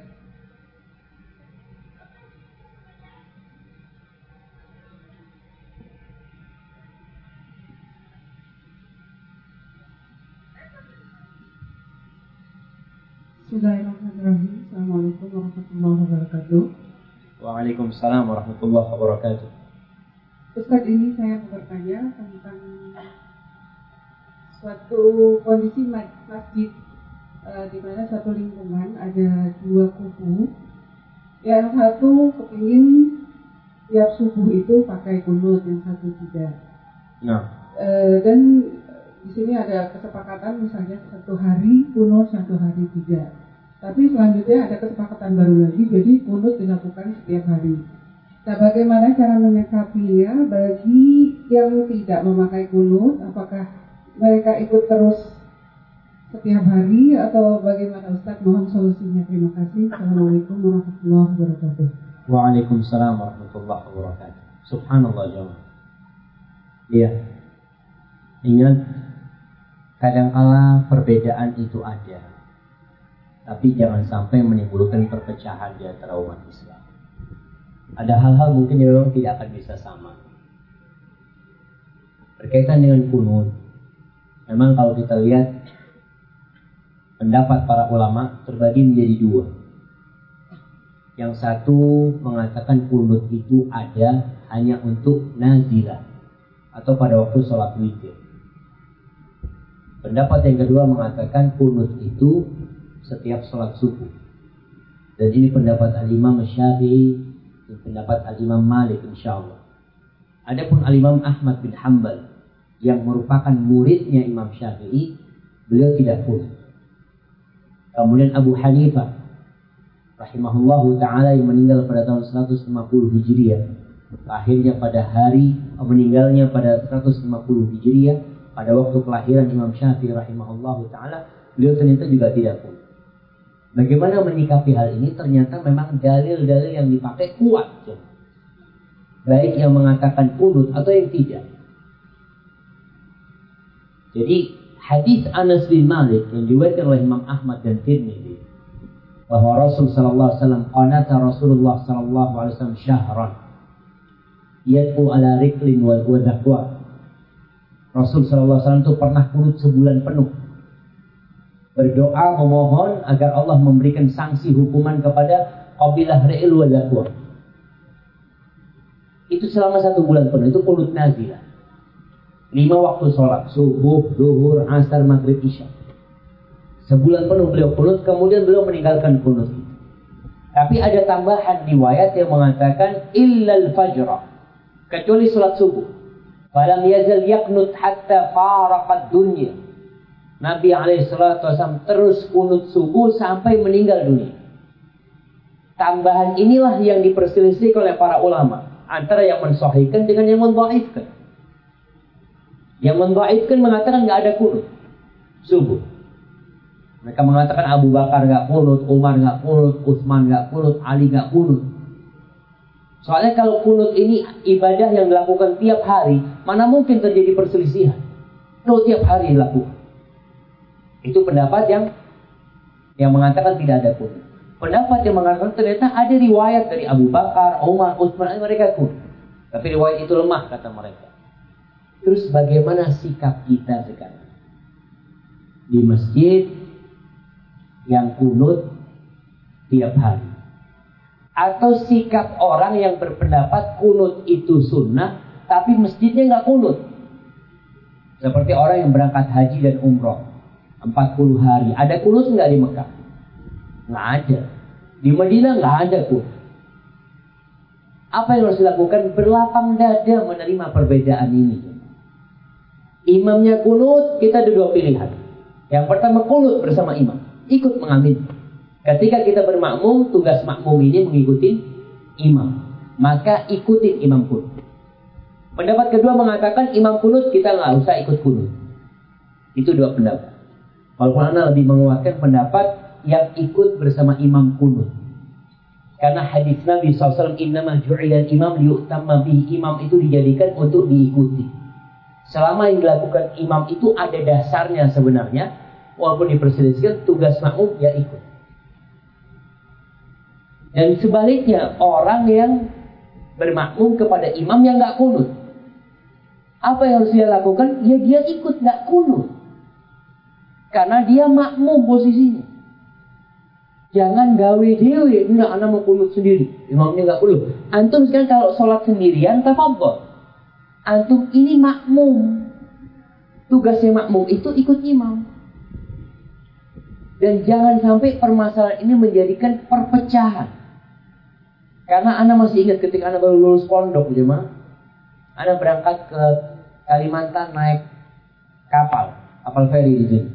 [SPEAKER 4] Bismillahirrahmanirrahim. Assalamualaikum warahmatullahi wabarakatuh.
[SPEAKER 2] Waalaikumsalam warahmatullahi wabarakatuh.
[SPEAKER 4] Ustaz, ini saya mau bertanya tentang suatu kondisi masjid uh, di mana satu lingkungan ada dua kubu. Yang satu kepingin tiap subuh itu pakai kunut, yang satu tidak.
[SPEAKER 2] Nah,
[SPEAKER 4] uh, dan di sini ada kesepakatan misalnya satu hari kunut, satu hari tidak. Tapi selanjutnya ada kesepakatan baru lagi, jadi kunut dilakukan setiap hari. Nah, bagaimana cara menyikapinya bagi yang tidak memakai kunut? Apakah mereka ikut terus setiap hari atau bagaimana Ustaz? Mohon solusinya. Terima kasih. Assalamualaikum warahmatullahi wabarakatuh.
[SPEAKER 2] Waalaikumsalam warahmatullahi wabarakatuh. Subhanallah jemaah. Iya. Ingat, kadangkala perbedaan itu ada. Tapi jangan sampai menimbulkan perpecahan di antara umat Islam. Ada hal-hal mungkin yang memang tidak akan bisa sama. Berkaitan dengan kunut, memang kalau kita lihat pendapat para ulama terbagi menjadi dua. Yang satu mengatakan kunut itu ada hanya untuk nazilah atau pada waktu sholat witir. Pendapat yang kedua mengatakan kunut itu setiap sholat subuh. Dan ini pendapat Al-Imam Syafi'i Itu pendapat Al-Imam Malik insyaallah. Adapun Al-Imam Ahmad bin Hanbal yang merupakan muridnya Imam Syafi'i, beliau tidak kunut. Kemudian Abu Hanifah rahimahullahu ta'ala yang meninggal pada tahun seratus lima puluh Hijriah, lahirnya pada hari meninggalnya pada seratus lima puluh Hijriah, pada waktu kelahiran Imam Syafi'i rahimahullahu ta'ala, beliau ternyata juga tidak kunut. Bagaimana menyikapi hal ini? Ternyata memang dalil-dalil yang dipakai kuat, baik yang mengatakan kunut atau yang tidak. Jadi hadis Anas bin Malik yang diriwayatkan oleh Imam Ahmad dan Tirmidzi bahwa Rasul sallallahu alaihi wasallam qanata Rasulullah sallallahu alaihi wasallam syahran yad'u ala riklin wa dhaqwa. Rasul sallallahu alaihi wasallam itu pernah kunut sebulan penuh, berdoa memohon agar Allah memberikan sanksi hukuman kepada qabilah Ri'il wa dhaqwa. Itu selama satu bulan penuh, itu kunut nazilah. Lima waktu sholat, subuh, zuhur, asar, maghrib, isya. Sebulan penuh beliau kunut, kemudian beliau meninggalkan kunut. Tapi ada tambahan riwayat yang mengatakan illal fajra, kecuali sholat subuh. Falam yazal yaqnut hatta faraqad dunya. Nabi alaihi salatu wasallam terus kunut subuh sampai meninggal dunia. Tambahan inilah yang diperselisihkan oleh para ulama, antara yang mensahihkan dengan yang mendhaifkan. Yang mendhaifkan mengatakan nggak ada kunut subuh. Mereka mengatakan Abu Bakar nggak kunut, Umar nggak kunut, Utsman nggak kunut, Ali nggak kunut. Soalnya kalau kunut ini ibadah yang dilakukan tiap hari, mana mungkin terjadi perselisihan? Kalau tiap hari dilakukan. Itu pendapat yang yang mengatakan tidak ada kunut. Pendapat yang mengatakan ternyata ada riwayat dari Abu Bakar, Umar, Utsman, mereka kunut. Tapi riwayat itu lemah kata mereka. Terus bagaimana sikap kita sekarang? Di masjid yang kunut tiap hari. Atau sikap orang yang berpendapat kunut itu sunnah, tapi masjidnya nggak kunut. Seperti orang yang berangkat haji dan umroh empat puluh hari. Ada kunut nggak di Mekah? Nggak ada. Di Madinah nggak ada kunut. Apa yang harus dilakukan? Berlapang dada menerima perbedaan ini. Imamnya kunut, kita ada dua pilihan. Yang pertama kunut bersama imam, ikut mengamin. Ketika kita bermakmum, tugas makmum ini mengikuti imam, maka ikutin imam kunut. Pendapat kedua mengatakan imam kunut, kita nggak usah ikut kunut. Itu dua pendapat. Walaupun anda lebih menguatkan pendapat yang ikut bersama imam kunut, karena hadis Nabi shallallahu alaihi wasallam innama ju'ilal imam liyu'tamma bihi, imam itu dijadikan untuk diikuti. Selama yang dilakukan imam itu ada dasarnya sebenarnya, walaupun diperselisihkan, tugas makmum ya ikut. Dan sebaliknya, orang yang bermakmum kepada imam yang nggak kunut, apa yang harus dia lakukan? Ya dia ikut nggak kunut, karena dia makmum posisinya. Jangan gawe dewe, enggak, anak mau kunut sendiri, imamnya nggak kunut. Antum sekarang kalau sholat sendirian, tafadhol. Antum ini makmum, tugasnya makmum itu ikut imam. Dan jangan sampai permasalahan ini menjadikan perpecahan. Karena anda masih ingat ketika anda baru lulus pondok, jemaah, anda berangkat ke Kalimantan naik kapal, kapal feri di sini.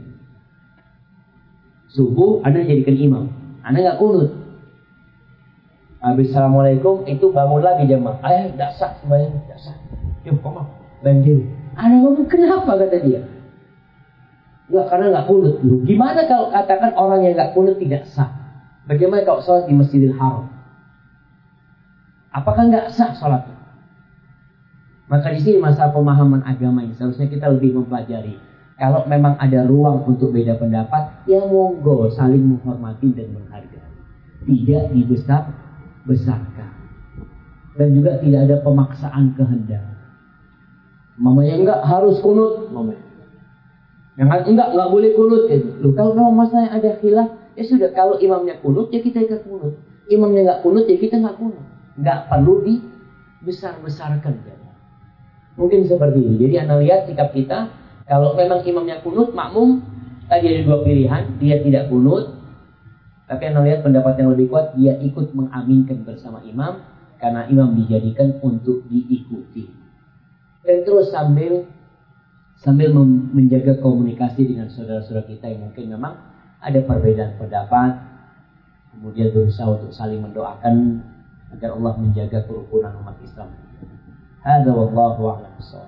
[SPEAKER 2] Subuh anda jadikan imam, anda nggak kunut. Habis assalamualaikum itu bangun lagi jemaah, ayah tidak sah sembahyang, tidak sah. Yuk, koma, banjir. Anda ngomong kenapa kata dia? Enggak, karena nggak kunut dulu. Gimana kalau katakan orang yang nggak kunut tidak sah? Bagaimana kalau sholat di Masjidil Haram? Apakah nggak sah sholatnya? Maka di sini masalah pemahaman agama ini seharusnya kita lebih mempelajari. Kalau memang ada ruang untuk beda pendapat, ya monggo saling menghormati dan menghargai. Tidak dibesar-besarkan. Dan juga tidak ada pemaksaan kehendak. Mamanya enggak harus kunut, mamanya. Yang enggak enggak boleh kunut gitu. Loh, kalau memang masalahnya ada khilaf, ya sudah, kalau imamnya kunut ya kita ikut kunut. Imamnya enggak kunut ya kita enggak kunut. Enggak perlu dibesar-besarkan ya. Mungkin seperti ini. Jadi Anda lihat sikap kita, kalau memang imamnya kunut, makmum tadi ada dua pilihan, dia tidak kunut. Tapi Anda lihat pendapat yang lebih kuat, dia ikut mengaminkan bersama imam.
[SPEAKER 1] karena imam dijadikan untuk diikuti. Dan terus sambil sambil menjaga komunikasi dengan saudara-saudara kita yang mungkin memang ada perbedaan pendapat, kemudian berusaha untuk saling mendoakan agar Allah menjaga kerukunan umat Islam. Hadza wallahu a'lam bissawab.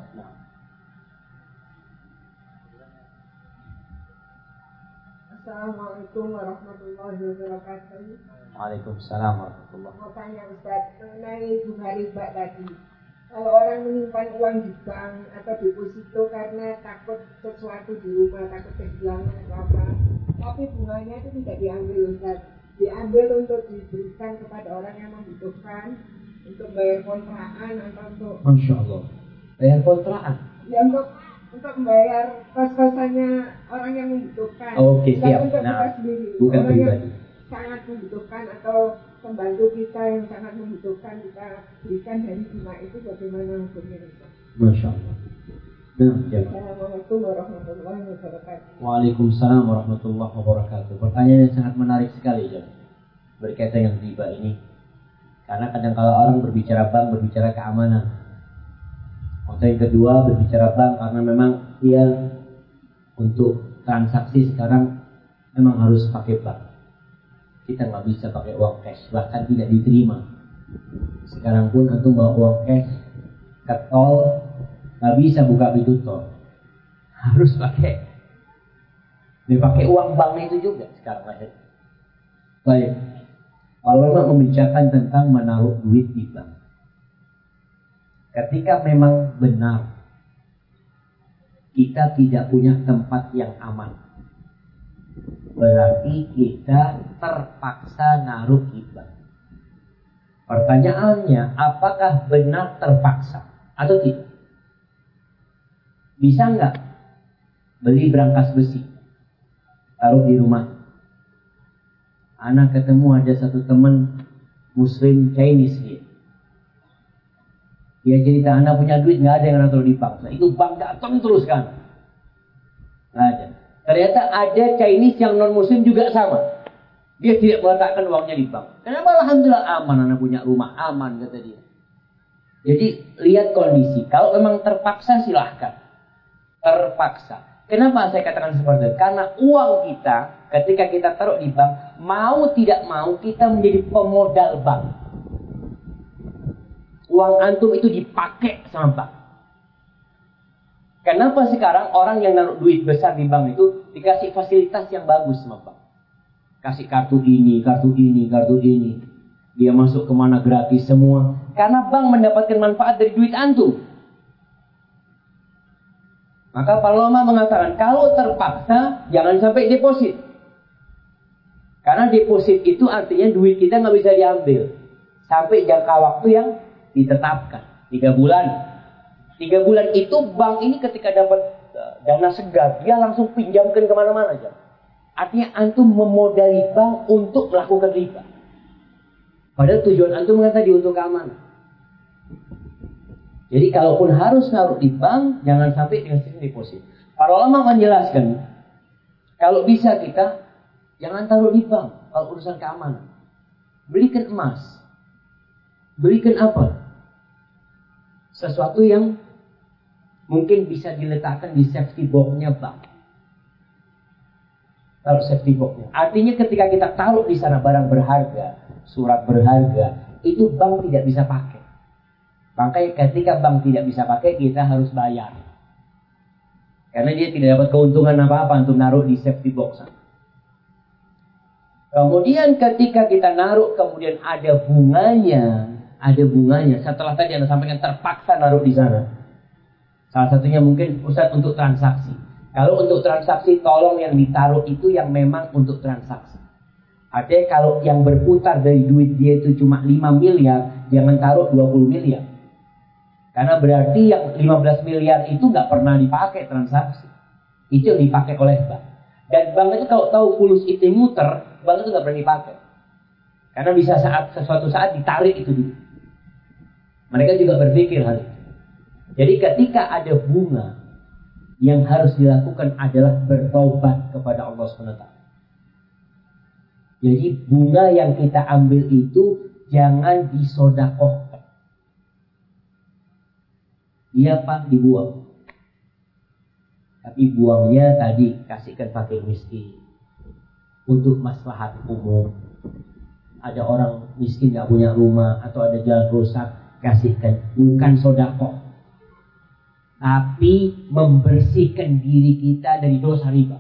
[SPEAKER 5] Assalamualaikum warahmatullahi wabarakatuh.
[SPEAKER 1] Waalaikumsalam warahmatullahi wabarakatuh.
[SPEAKER 5] Mau tanya Ustaz mengenai bunga riba tadi. Kalau orang menyimpan uang di bank atau deposito karena takut sesuatu di rumah, takut kehilangan atau apa, tapi bunganya itu tidak diambil Ustaz, diambil untuk diberikan kepada orang yang membutuhkan, untuk bayar kontrakan atau untuk
[SPEAKER 1] Masya Allah, bayar kontrakan?
[SPEAKER 5] Ya untuk untuk membayar kos-kosannya orang yang membutuhkan.
[SPEAKER 1] Oke, siap.
[SPEAKER 5] Untuk
[SPEAKER 1] Nah,
[SPEAKER 5] kita sendiri,
[SPEAKER 1] bukan
[SPEAKER 5] orang yang
[SPEAKER 1] pribadi.
[SPEAKER 5] sangat membutuhkan atau pembantu kita yang sangat membutuhkan, kita berikan dari bunga itu, bagaimana hukumnya?
[SPEAKER 1] Masya Allah. Nah, ya.
[SPEAKER 5] Assalamualaikum warahmatullahi wabarakatuh.
[SPEAKER 1] Waalaikumsalam warahmatullahi wabarakatuh. Pertanyaan yang sangat menarik sekali ya, berkaitan dengan riba ini. Karena kadang kala orang berbicara bank, berbicara keamanan. Atau yang kedua berbicara bank karena memang dia untuk transaksi sekarang memang harus pakai bank. Kita nggak bisa pakai uang cash, bahkan tidak diterima. Sekarang pun antum bawa uang cash ke tol nggak bisa buka pintu tol, harus pakai. Dia pakai uang bank itu juga sekarang aja. Baik, ulama membicarakan tentang menaruh duit di bank. Ketika memang benar kita tidak punya tempat yang aman, berarti kita terpaksa naruh di bank. Pertanyaannya, apakah benar terpaksa atau tidak? Bisa nggak beli brankas besi, taruh di rumah? Anak ketemu ada satu teman Muslim Chinese dia. Dia cerita, anak punya duit nggak ada yang naruh di bank. Nah, itu bank datang terus kan? Nggak ada. Ternyata ada Chinese yang non Muslim juga sama. Dia tidak meletakkan uangnya di bank. Kenapa? Alhamdulillah aman, anak punya rumah aman kata dia. Jadi lihat kondisi. Kalau memang terpaksa silahkan. Terpaksa. Kenapa saya katakan seperti itu? Karena uang kita ketika kita taruh di bank, mau tidak mau kita menjadi pemodal bank. Uang antum itu dipakai sama bank. Kenapa sekarang orang yang naruh duit besar di bank itu dikasih fasilitas yang bagus sama bank? Kasih kartu ini, kartu ini, kartu ini. Dia masuk kemana gratis semua. Karena bank mendapatkan manfaat dari duit antum. Maka para ulama mengatakan kalau terpaksa jangan sampai deposit. Karena deposit itu artinya duit kita nggak bisa diambil sampai jangka waktu yang ditetapkan, tiga bulan. Tiga bulan itu bank ini ketika dapat dana segar, dia langsung pinjamkan kemana-mana aja. Artinya antum memodali bank untuk melakukan riba. Padahal tujuan antum mengatakan di untuk keamanan. Jadi kalaupun harus naruh di bank, jangan sampai dengan sistem deposit. Para ulama menjelaskan, kalau bisa kita jangan taruh di bank kalau urusan keamanan. Belikan emas, belikan apa? Sesuatu yang mungkin bisa diletakkan di safety box-nya bank. Taruh safety box-nya. Artinya ketika kita taruh di sana barang berharga, surat berharga, itu bank tidak bisa pakai. Makanya ketika bank tidak bisa pakai, kita harus bayar. Karena dia tidak dapat keuntungan apa-apa untuk naruh di safety box. Kemudian ketika kita naruh, kemudian ada bunganya. Ada bunganya. Setelah tadi Anda sampaikan terpaksa naruh di sana. Salah satunya mungkin Ustaz untuk transaksi. Kalau untuk transaksi, tolong yang ditaruh itu yang memang untuk transaksi. Artinya kalau yang berputar dari duit dia itu cuma lima miliar, jangan taruh dua puluh miliar. Karena berarti yang lima belas miliar itu nggak pernah dipakai transaksi. Itu yang dipakai oleh bank. Dan bank itu kalau tahu fulus itu muter, bank itu nggak pernah dipakai. Karena bisa saat sesuatu saat ditarik itu dulu. Mereka juga berpikir hal itu. Jadi ketika ada bunga, yang harus dilakukan adalah bertobat kepada Allah subhanahu wa taala. Jadi bunga yang kita ambil itu
[SPEAKER 2] jangan disodakohkan. Dia pak dibuang. Tapi buangnya tadi kasihkan fakir miskin. Untuk maslahat umum. Ada orang miskin gak punya rumah atau ada jalan rusak, kasihkan. Bukan sodakoh. Tapi membersihkan diri kita dari dosa riba.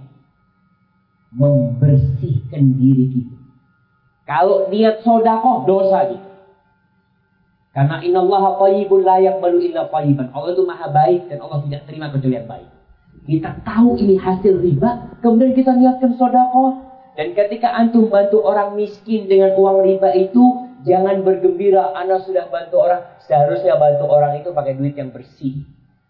[SPEAKER 2] Membersihkan diri kita. Kalau niat sodakoh, dosa gitu. Karena innallaha thayyibun la yaqbalu illa thayyiban. Allah itu maha baik dan Allah tidak terima kecuali yang baik. Kita tahu ini hasil riba, kemudian kita niatkan sodakoh. Dan ketika antum bantu orang miskin dengan uang riba itu, jangan bergembira, ana sudah bantu orang. Seharusnya bantu orang itu pakai duit yang bersih.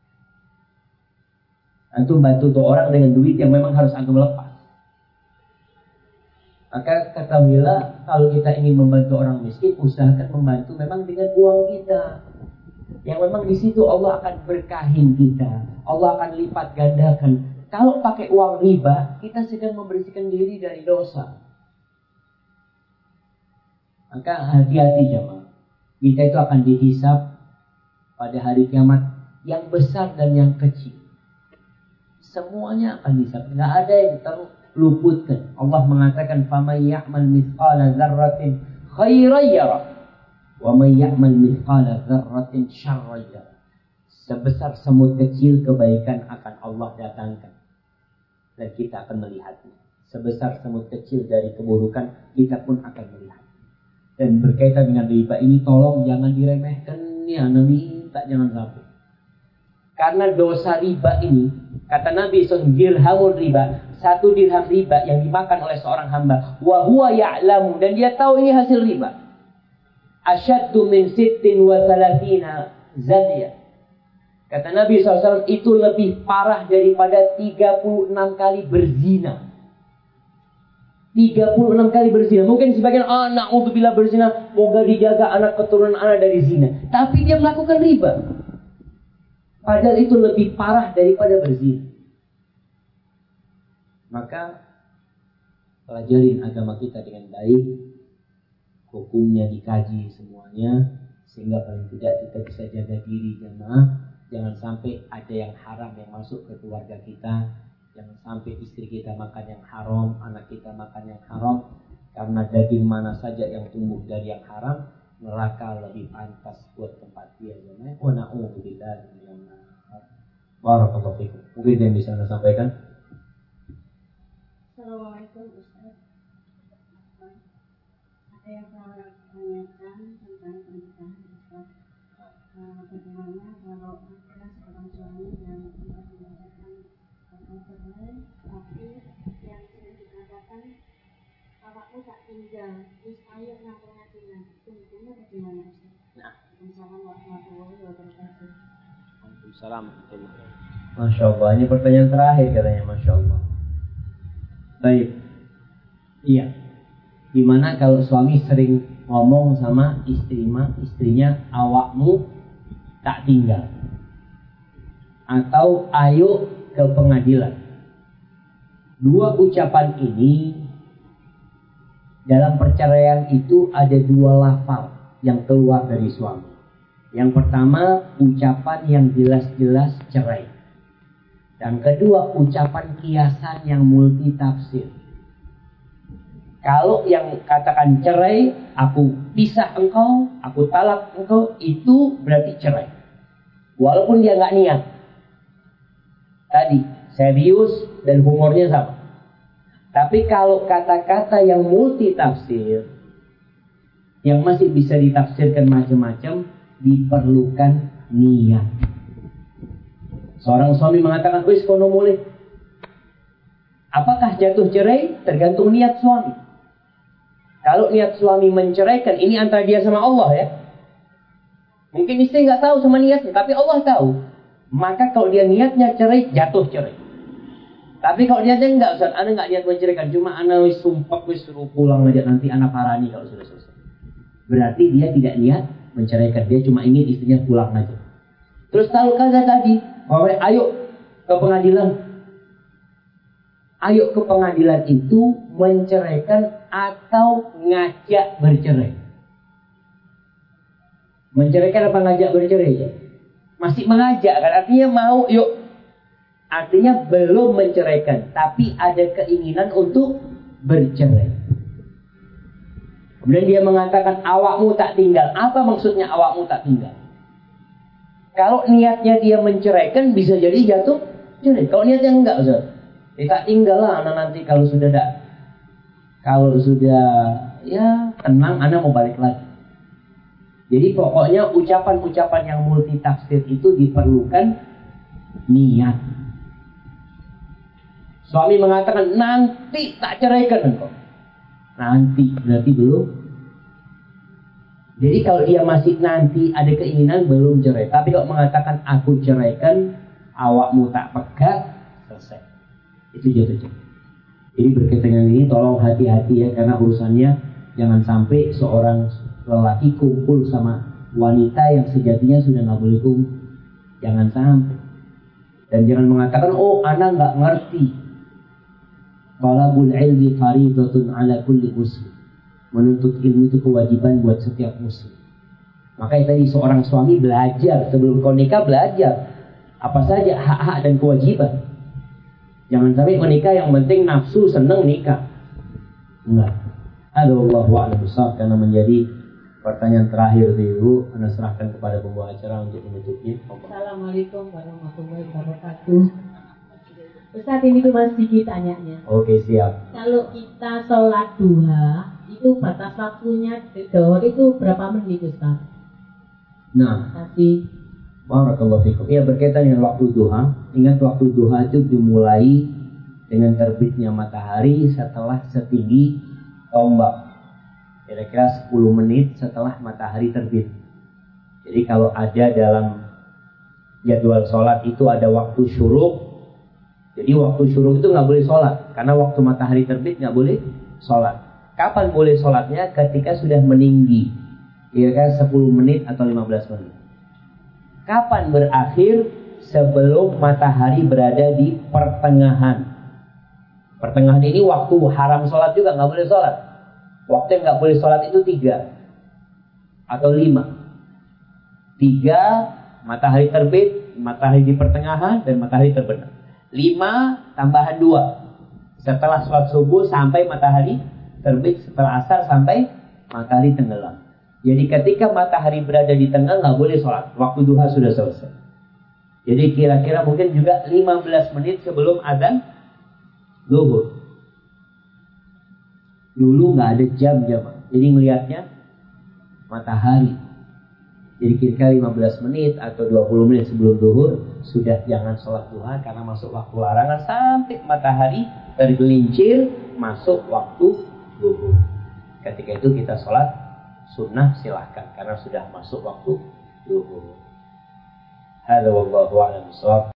[SPEAKER 2] Antum bantu tuh orang dengan duit yang memang harus antum lepas. Maka ketahuilah, kalau kita ingin membantu orang miskin, usahakan membantu memang dengan uang kita. Yang memang di situ Allah akan berkahin kita. Allah akan lipat gandakan. Kalau pakai uang riba, kita sedang membersihkan diri dari dosa. Maka hati-hati jemaah. Kita itu akan dihisab pada hari kiamat yang besar dan yang kecil. Semuanya akan dihisab. Tidak ada yang terluputkan. Allah mengatakan, فَمَنْ يَعْمَلْ مِثْقَالَ ذَرَّةٍ خَيْرًا يَرَهُ وَمَنْ يَعْمَلْ مِثْقَالَ ذَرَّةٍ شَرًّا يَرَهُ. Sebesar semut kecil kebaikan akan Allah datangkan. Dan kita akan melihatnya. Sebesar semut kecil dari keburukan, kita pun akan melihat. Dan berkaitan dengan riba ini, tolong jangan diremehkan. Ya, Nabi minta jangan sampai. Karena dosa riba ini, kata Nabi shallallahu alaihi wasallam, dirhamun riba, satu dirham riba yang dimakan oleh seorang hamba, wa huwa ya'lamu, dan dia tahu ini hasil riba. Asyaddu min sittin wa thalathina zaniya. Kata Nabi shallallahu alaihi wasallam, itu lebih parah daripada tiga puluh enam kali berzina. tiga puluh enam kali berzina. Mungkin sebagian anak untuk bila berzina, moga dijaga anak keturunan anak dari zina. Tapi dia melakukan riba. Padahal itu lebih parah daripada berzina. Maka pelajarin agama kita dengan baik. Hukumnya dikaji semuanya. Sehingga paling tidak kita bisa jaga diri jemaah. Jangan sampai ada yang haram yang masuk ke keluarga kita. Jangan sampai istri kita makan yang haram, anak kita makan yang haram. Karena daging mana saja yang tumbuh dari yang haram, neraka lebih pantas buat tempat dia. Wa na'udzubillahi minan nar. Barakallahu fikum. Mungkin yang bisa Anda sampaikan.
[SPEAKER 5] Assalamualaikum Ustaz. Ada yang saya tanyakan tentang pernikahan Ustaz. Bagaimana kalau ada seorang suami yang tidak mengatakan akan cerai, tapi yang sering dikatakan bapakmu tak tinggal, terus ayo nang pengadilan, itu hukumnya bagaimana Ustaz? Nah. Assalamualaikum warahmatullahi wabarakatuh.
[SPEAKER 2] Waalaikumsalam. Masya Allah, ini pertanyaan terakhir katanya, Masya Allah. Baik. Iya. Gimana kalau suami sering ngomong sama istrinya, istrinya awakmu tak tinggal, atau ayo ke pengadilan. Dua ucapan ini dalam perceraian itu ada dua lafaz yang keluar dari suami. Yang pertama ucapan yang jelas-jelas cerai, dan kedua ucapan kiasan yang multi tafsir. Kalau yang katakan cerai, aku pisah engkau, aku talak engkau, itu berarti cerai. Walaupun dia nggak niat. Tadi, serius dan humornya sama. Tapi kalau kata-kata yang multi tafsir, yang masih bisa ditafsirkan macam-macam, diperlukan niat. Seorang suami mengatakan, wis kono mulih. Apakah jatuh cerai? Tergantung niat suami. Kalau niat suami menceraikan, ini antara dia sama Allah ya. Mungkin istri nggak tahu sama niatnya, tapi Allah tahu. Maka kalau dia niatnya cerai, jatuh cerai. Tapi kalau niatnya enggak, Ustaz, ana enggak niat menceraikan, cuma ana wis sumpah wis suruh pulang aja, nanti ana parani kalau sudah selesai. Berarti dia tidak niat menceraikan, dia cuma ingin istrinya pulang aja. Terus tahu kata tadi, bahwa ayo ke pengadilan. Ayo ke pengadilan itu menceraikan atau ngajak bercerai. Menceraikan apa ngajak bercerai? Masih mengajak kan, artinya mau yuk. Artinya belum menceraikan, tapi ada keinginan untuk bercerai. Kemudian dia mengatakan awakmu tak tinggal. Apa maksudnya awakmu tak tinggal? Kalau niatnya dia menceraikan bisa jadi jatuh cerai. Kalau niatnya enggak, Ustaz, ya tak tinggal lah anak nanti kalau sudah dak, kalau sudah ya tenang, anak mau balik lagi. Jadi pokoknya ucapan-ucapan yang multi tafsir itu diperlukan niat. Suami mengatakan nanti tak ceraikan engkau. Nanti berarti belum. Jadi kalau dia masih nanti ada keinginan belum cerai. Tapi kalau mengatakan aku ceraikan, awakmu tak pegat, selesai. Itu jatuh cerai. Jadi berkaitan dengan ini tolong hati-hati ya, karena urusannya jangan sampai seorang lelaki kumpul sama wanita yang sejatinya sudah nggak boleh kumpul. Jangan sampai. Dan jangan mengatakan oh anak nggak ngerti. Talabul ilmi faridatun ala kulli muslim. Menuntut ilmu itu kewajiban buat setiap muslim. Makanya tadi seorang suami belajar sebelum kau nikah, belajar apa saja hak-hak dan kewajiban. Jangan sampai menikah yang penting nafsu seneng nikah. Enggak. Allahu a'lam bishawab, karena menjadi pertanyaan terakhir dulu, Anda serahkan kepada pembawa acara untuk menutupnya.
[SPEAKER 6] Assalamualaikum warahmatullahi wabarakatuh. Ustaz, ini cuma sedikit tanyanya.
[SPEAKER 2] Oke, siap.
[SPEAKER 6] Kalau kita sholat duha, itu batas waktunya dohor itu berapa menit, Ustaz?
[SPEAKER 2] Nah,
[SPEAKER 6] Kasih.
[SPEAKER 2] barakallahu fikum. Ya, berkaitan dengan waktu duha. Ingat waktu duha itu dimulai dengan terbitnya matahari setelah setinggi tombak. Kira-kira sepuluh menit setelah matahari terbit. Jadi kalau ada dalam jadwal sholat itu ada waktu syuruk. Jadi waktu syuruk itu nggak boleh sholat. Karena waktu matahari terbit nggak boleh sholat. Kapan boleh sholatnya? Ketika sudah meninggi. Kira-kira sepuluh menit atau lima belas menit. Kapan berakhir? Sebelum matahari berada di pertengahan. Pertengahan ini waktu haram sholat juga, nggak boleh sholat. Waktu yang nggak boleh sholat itu tiga atau lima. Tiga, matahari terbit, matahari di pertengahan, dan matahari terbenam. Lima tambahan dua, setelah sholat subuh sampai matahari terbit, setelah asar sampai matahari tenggelam. Jadi ketika matahari berada di tengah nggak boleh sholat. Waktu duha sudah selesai. Jadi kira-kira mungkin juga lima belas menit sebelum adzan zuhur. Dulu nggak ada jam-jam, jadi melihatnya matahari. Jadi kira-kira lima belas menit atau dua puluh menit sebelum zuhur sudah jangan sholat duha karena masuk waktu larangan sampai matahari tergelincir masuk waktu zuhur. Ketika itu kita sholat sunnah silahkan karena sudah masuk waktu zuhur. Hadza wallahu a'lam bishawab.